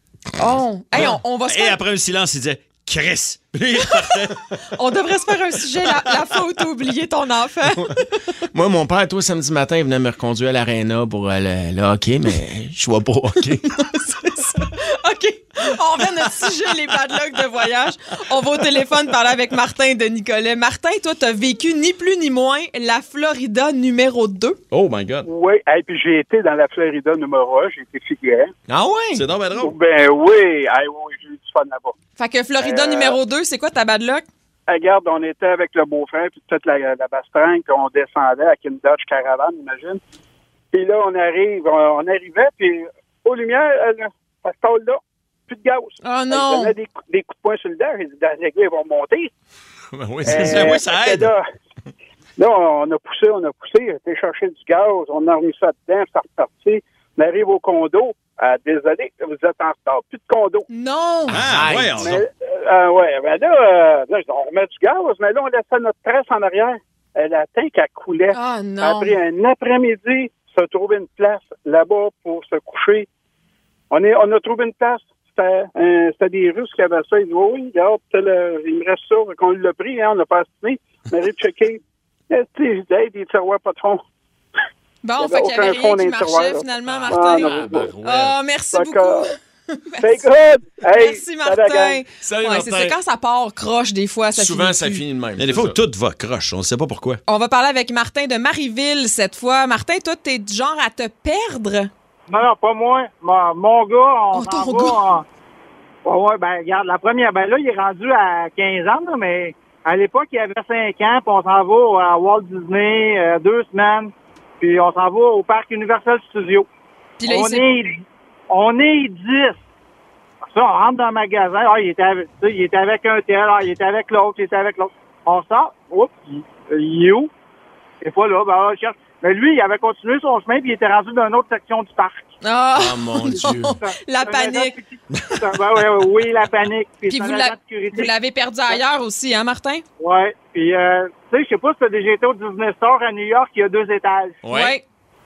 Oh! Hey, on va se faire... Et après un silence, il disait « Chris! » Puis il repartait. On devrait se faire un sujet, la fois où t'as oublié ton enfant. Moi, mon père, toi, samedi matin, il venait me reconduire à l'aréna pour le hockey, mais je vois pas au hockey. C'est ça. OK. On revient à notre sujet, les bad luck de voyage. On va au téléphone parler avec Martin de Nicolet. Martin, toi, t'as vécu ni plus ni moins la Florida numéro 2. Oh my God. Oui, et puis j'ai été dans la Florida numéro 1, j'ai été figurant. Ah oui? C'est donc bien drôle. Ben oui, oui, j'ai eu du fun là-bas. Fait que Florida numéro 2, c'est quoi ta bad luck? Regarde, on était avec le beau-frère puis toute la bastringue, on descendait avec une Dodge Caravan, imagine. Puis là, on arrivait, puis aux lumières, ça se tôle là. Plus de gaz. Oh non! Il donnait des coups de poing sur le dent. J'ai dit, les gars, ils vont monter. Ben oui, ça aide. Là, on a poussé, été chercher du gaz, on a remis ça dedans, ça reparti. On arrive au condo. Désolé, vous êtes en retard. Plus de condo. Non! Ah, ouais, ben là, on remet du gaz, mais là, on laissait notre tresse en arrière. La tank, elle coulait. Ah, non. Après un après-midi, se trouver une place là-bas pour se coucher. On a trouvé une place. C'était des Russes qui avaient ça. Ils disent, oui, regarde, il me reste ça. Qu'on l'a pris, hein, on l'a pas assigné. Mais j'ai checké. J'ai dit, hey, des tiroirs patrons. Bon, fait qu'il y avait rien qui marchait finalement, Martin. Merci beaucoup. C'est good. Hey, merci, Martin. Salut, Martin. C'est quand ça part croche, des fois, ça souvent, ça finit de même. Il y a des fois où tout va croche. On ne sait pas pourquoi. On va parler avec Martin de Marieville cette fois. Martin, toi, t'es du genre à te perdre? Non, pas moi. Mon gars, ton gars? Ouais, regarde, la première, là, il est rendu à 15 ans, là, mais à l'époque, il avait 5 ans, puis on s'en va à Walt Disney 2 semaines, puis on s'en va au parc Universal Studios. Puis là, on est 10. Ça, on rentre dans le magasin. Il était avec un tel. Il était avec l'autre. On sort. Oups, il est où? Il est pas là. On cherche. Mais lui, il avait continué son chemin puis il était rendu dans une autre section du parc. Oh, mon Dieu. La panique. Oui, la panique. Puis vous l'avez perdu ailleurs aussi, hein, Martin? Oui. Puis, tu sais, je sais pas si tu as déjà été au Disney Store à New York, il y a 2 étages. Oui.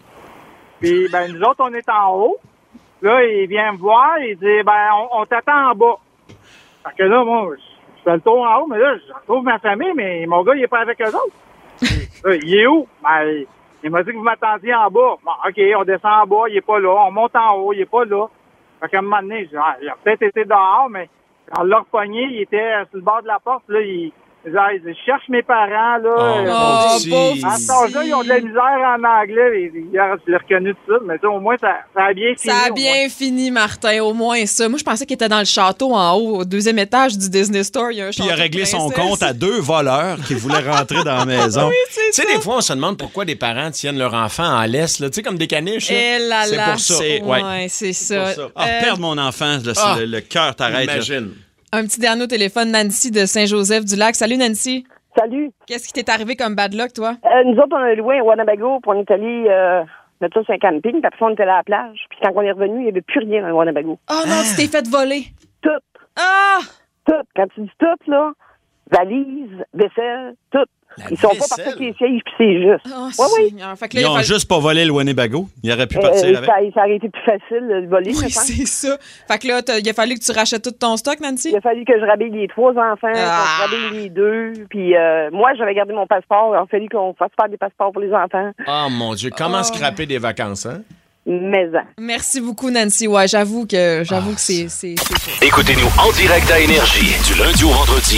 Puis, nous autres, on est en haut. Là, il vient me voir, il dit, on t'attend en bas. Fait que là, moi, je fais le tour en haut, mais là, je retrouve ma famille, mais mon gars, il est pas avec eux autres. Là, il est où? Il m'a dit que vous m'attendiez en bas. Bon, OK, on descend en bas, il est pas là. On monte en haut, il est pas là. Fait qu'à un moment donné, il a peut-être été dehors, mais on l'a repogné, il était sur le bord de la porte, là, il je cherche mes parents, là. À cet âge-là, ils ont de la misère en anglais. Je l'ai reconnu tout ça, mais au moins, ça a bien fini. Ça a bien fini, Martin, au moins ça. Moi, je pensais qu'il était dans le château en haut, au 2e étage du Disney Store. Il y a un château. Puis il a réglé son compte à 2 voleurs qui voulaient rentrer dans la maison. Oui, c'est ça. Tu sais, des fois, on se demande pourquoi des parents tiennent leur enfant en laisse, là. Tu sais, comme des caniches. C'est pour ça. Ouais, c'est ça. Perdre mon enfant, le cœur t'arrête. Imagine. Un petit dernier au téléphone, Nancy de Saint-Joseph-du-Lac. Salut, Nancy. Salut. Qu'est-ce qui t'est arrivé comme bad luck, toi? Nous autres, on a loué un Winnebago, puis on est allé mettre ça sur un camping, puis après ça, on était allé à la plage. Puis quand on est revenu, il n'y avait plus rien dans le Winnebago. Oh non, tu t'es fait voler. Tout. Ah! Tout. Quand tu dis tout, là, valise, vaisselle, tout. Ils sont pas partis avec les sièges, puis c'est juste. Oh, oui. Fait que là, ils ont juste pas volé le Winnebago. Ils auraient pu partir avec. Ça aurait été plus facile de le voler. Oui, c'est ça. Fait que là, il a fallu que tu rachètes tout ton stock, Nancy? Il a fallu que je rhabille les 3 enfants, que je rhabille les 2. Puis moi, j'avais gardé mon passeport. Il a fallu qu'on fasse faire des passeports pour les enfants. Oh mon Dieu, comment scraper des vacances, hein? Maison. Merci beaucoup, Nancy. Ouais, j'avoue que c'est... Écoutez-nous en direct à Énergie, du lundi au vendredi,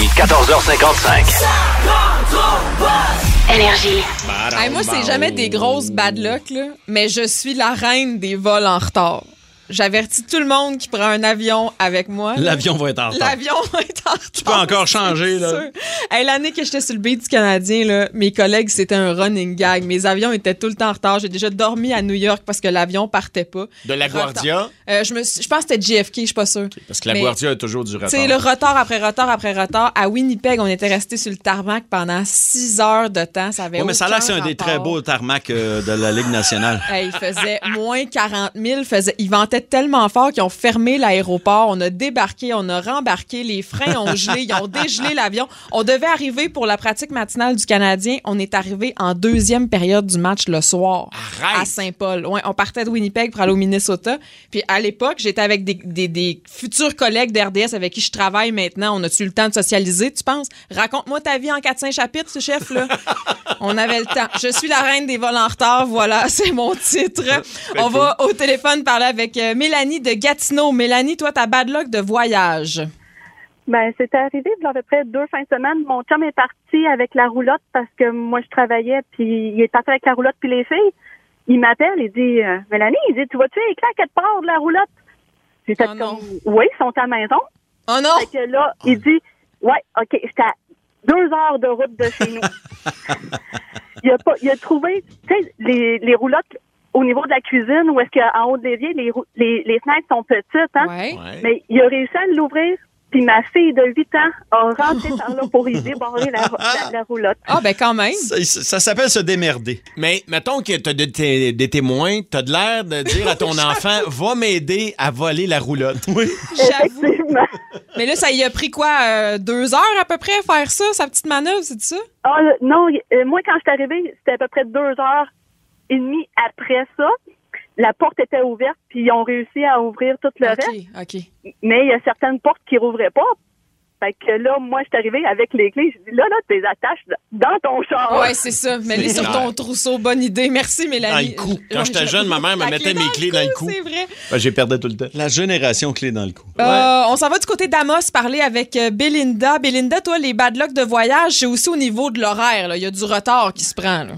14h55. Énergie. Hey, moi, c'est jamais des grosses bad luck, là, mais je suis la reine des vols en retard. J'avertis tout le monde qui prend un avion avec moi. L'avion va être en retard. L'avion va être en retard. Tu peux encore changer, là. Hey, l'année que j'étais sur le beat du Canadien, là, mes collègues, c'était un running gag. Mes avions étaient tout le temps en retard. J'ai déjà dormi à New York parce que l'avion partait pas. De LaGuardia? Je pense que c'était JFK, je suis pas sûre. Parce que LaGuardia a toujours du retard. Tu sais, le retard après retard après retard. À Winnipeg, on était resté sur le tarmac pendant 6 heures de temps. Ça avait mais ça a l'air que c'est un des très beaux tarmacs de la Ligue nationale. Hey, il faisait moins 40 000. Ils vantaient tellement fort qu'ils ont fermé l'aéroport. On a débarqué, on a rembarqué. Les freins ont gelé. Ils ont dégelé l'avion. On devait arriver pour la pratique matinale du Canadien. On est arrivé en 2e période du match le soir. Arrête. À Saint-Paul. Ouais, on partait de Winnipeg pour aller au Minnesota. Puis à l'époque, j'étais avec des futurs collègues d'RDS avec qui je travaille maintenant. On a-tu eu le temps de socialiser, tu penses? Raconte-moi ta vie en 4-5 chapitres, ce chef-là. On avait le temps. Je suis la reine des vols en retard. Voilà, c'est mon titre. On va au téléphone parler avec Mélanie de Gatineau. Mélanie, toi, ta bad luck de voyage. C'était arrivé il y a à peu près 2 fins de semaine. Mon chum est parti avec la roulotte parce que moi, je travaillais, puis il est parti avec la roulotte puis les filles. Il m'appelle, il dit, Mélanie, il dit, tu vas-tu éclairer quelque part de la roulotte? J'ai fait comme, oui, ils sont à la maison. Oh non! Fait que là, il dit, ouais, OK, j'étais à 2 heures de route de chez nous. Il a trouvé, tu sais, les roulottes au niveau de la cuisine, où est-ce qu'en haut de l'évier, les fenêtres sont petites, hein? Ouais. Mais il a réussi à l'ouvrir. Puis ma fille de 8 ans a rentré par là pour y débarrer la roulotte. Ah, ben quand même. Ça s'appelle se démerder. Mais mettons que tu as des témoins, tu as de l'air de dire à ton enfant, va m'aider à voler la roulotte. Oui. Effectivement. Mais là, ça y a pris quoi? 2 heures à peu près à faire ça, sa petite manœuvre, c'est ça? Ah, non, moi, quand je suis arrivée, c'était à peu près 2 heures demie après ça, la porte était ouverte, puis ils ont réussi à ouvrir tout le reste. OK. Mais il y a certaines portes qui rouvraient pas. Fait que là, moi, je suis arrivée avec les clés. Je dis, là, t'es attaches dans ton char. Ouais, c'est ça. Mets-les sur ton trousseau. Bonne idée. Merci, Mélanie. Dans le cou. Quand j'étais jeune, ma mère me mettait mes clés dans le cou. C'est vrai. Ben, j'ai perdu tout le temps. La génération clé dans le cou. On s'en va du côté d'Amos parler avec Belinda. Belinda, toi, les bad luck de voyage, c'est aussi au niveau de l'horaire. Là. Il y a du retard qui se prend. Là.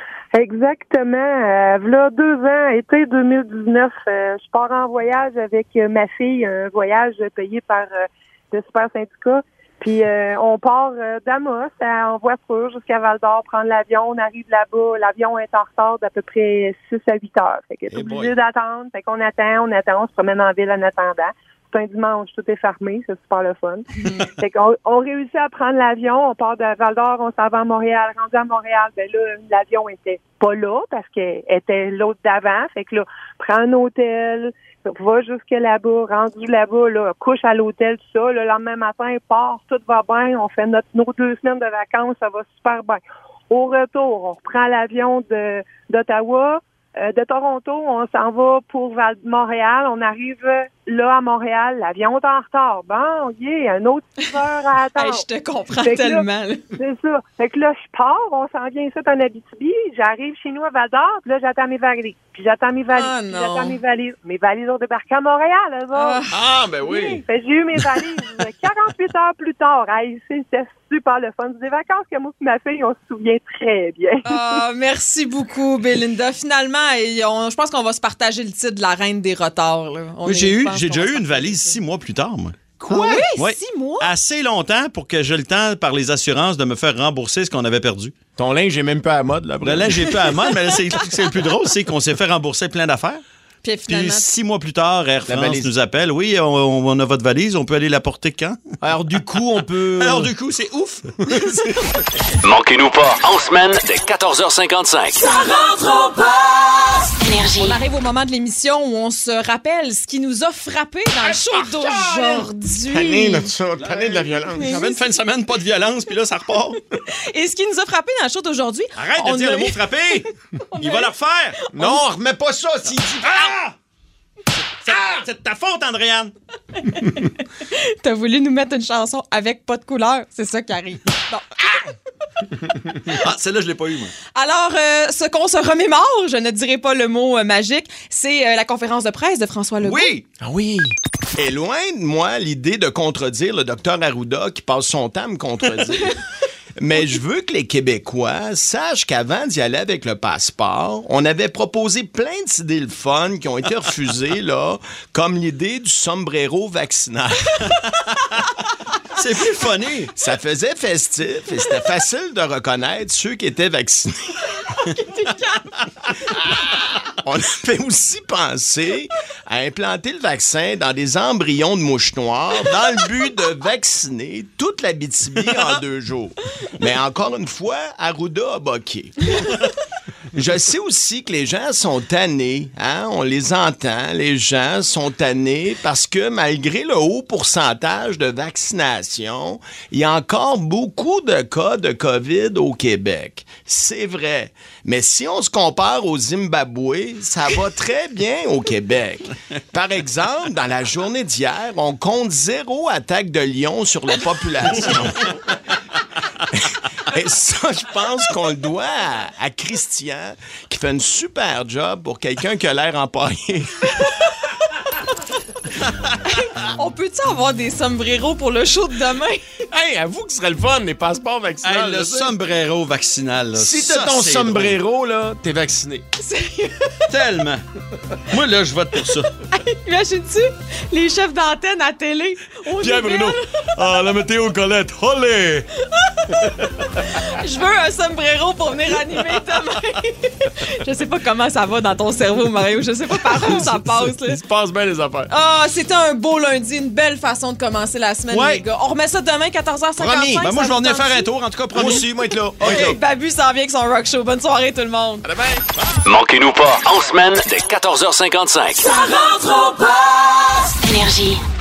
Exactement. Là, 2 ans, été 2019, je pars en voyage avec ma fille, un voyage payé par le super syndicat. Puis on part d'Amos en voiture jusqu'à Val-d'Or, prendre l'avion, on arrive là-bas, l'avion est en retard d'à peu près 6 à 8 heures. Fait qu'on est obligé d'attendre, fait qu'on attend, on se promène en ville en attendant. C'est un dimanche, tout est fermé, c'est super le fun. Fait qu'on réussit à prendre l'avion, on part de Val-d'Or, on s'en va à Montréal, rendu à Montréal, ben là, l'avion était pas là parce qu'elle était l'autre d'avant, fait que là, prends un hôtel, va jusque là-bas, rendu là-bas, là, couche à l'hôtel, tout ça. Le lendemain matin, part, tout va bien. On fait nos 2 semaines de vacances, ça va super bien. Au retour, on reprend l'avion d'Ottawa. De Toronto, on s'en va pour Montréal. On arrive là à Montréal. L'avion est en retard. Bon, un autre 6 heures à attendre. Hey, je te comprends tellement. C'est ça. Fait que là, je pars. On s'en vient ici en Abitibi. J'arrive chez nous à Val-d'Or. Puis là, j'attends mes valises. Puis j'attends mes valises. Ah, puis j'attends mes valises. Mes valises ont débarqué à Montréal, eux autres. Ah, ben oui. Fait que j'ai eu mes valises 48 heures plus tard. Hey, c'était super le fun. C'est des vacances que moi et ma fille, on se souvient très bien. Ah, merci beaucoup, Belinda. Finalement, je pense qu'on va se partager le titre de la reine des retards. Là. J'ai déjà eu une valise 6 mois plus tard, moi. Quoi? Oui, 6 mois? Assez longtemps pour que j'ai le temps, par les assurances, de me faire rembourser ce qu'on avait perdu. Ton linge est même pas à mode, là. Le linge est pas à mode, mais c'est le plus drôle, c'est qu'on s'est fait rembourser plein d'affaires. Puis 6 mois plus tard, Air France nous appelle. Oui, on a votre valise, on peut aller la porter quand? Alors du coup, on peut... Alors du coup, c'est ouf! Manquez-nous pas, en semaine, dès 14h55. Ça rentre au poste! Énergie. On arrive au moment de l'émission où on se rappelle ce qui nous a frappé dans le show d'aujourd'hui. Tanné de la violence. J'avais une fin de semaine, pas de violence, puis là, ça repart. Et ce qui nous a frappé dans le show d'aujourd'hui... Arrête de dire le mot frapper! Il va le refaire! Non, remets pas ça, si c'est de ta faute, Andréane! T'as voulu nous mettre une chanson avec pas de couleur, c'est ça qui arrive. Bon. Celle-là, je l'ai pas eu, moi. Alors, ce qu'on se remémore, je ne dirai pas le mot magique, c'est la conférence de presse de François Legault. Oui! Ah oui! Et loin de moi l'idée de contredire le docteur Arruda qui passe son temps à me contredire. Mais je veux que les Québécois sachent qu'avant d'y aller avec le passeport, on avait proposé plein d'idées le fun qui ont été refusées, là, comme l'idée du sombrero vaccinal. C'est plus funny. Ça faisait festif et c'était facile de reconnaître ceux qui étaient vaccinés. On avait aussi pensé à implanter le vaccin dans des embryons de mouches noires dans le but de vacciner toute l'Abitibi en 2 jours. Mais encore une fois, Arruda a boqué. Je sais aussi que les gens sont tannés, hein? On les entend, les gens sont tannés parce que malgré le haut pourcentage de vaccination, il y a encore beaucoup de cas de COVID au Québec. C'est vrai. Mais si on se compare au Zimbabwe, ça va très bien au Québec. Par exemple, dans la journée d'hier, on compte 0 attaque de lion sur la population. Et ça, je pense qu'on le doit à Christian, qui fait une super job pour quelqu'un qui a l'air empaillé. On peut-tu avoir des sombreros pour le show de demain? Hey, avoue que ce serait le fun, les passeports vaccinaux. Hey, le sombrero vaccinal. Là, si t'as ton sombrero, là, t'es vacciné. Sérieux? Tellement. Moi, là, je vote pour ça. Hey, imagines-tu les chefs d'antenne à télé? Pierre Bruno. Ah, la météo Colette. Olé! Je veux un sombrero pour venir animer demain. Je sais pas comment ça va dans ton cerveau, Mario. Je sais pas par où ça passe. Là. Il se passe bien les affaires. Ah, c'était un beau lundi, une belle façon de commencer la semaine, les gars. On remet ça demain, 14h55. Promis. Ben moi, je vais venir faire un tour. En tout cas, promis. Moi aussi, moi être là. Okay. Babu s'en vient avec son rock show. Bonne soirée, tout le monde. À demain. Manquez-nous pas, en semaine, dès 14h55. Ça rentre au poste! Énergie.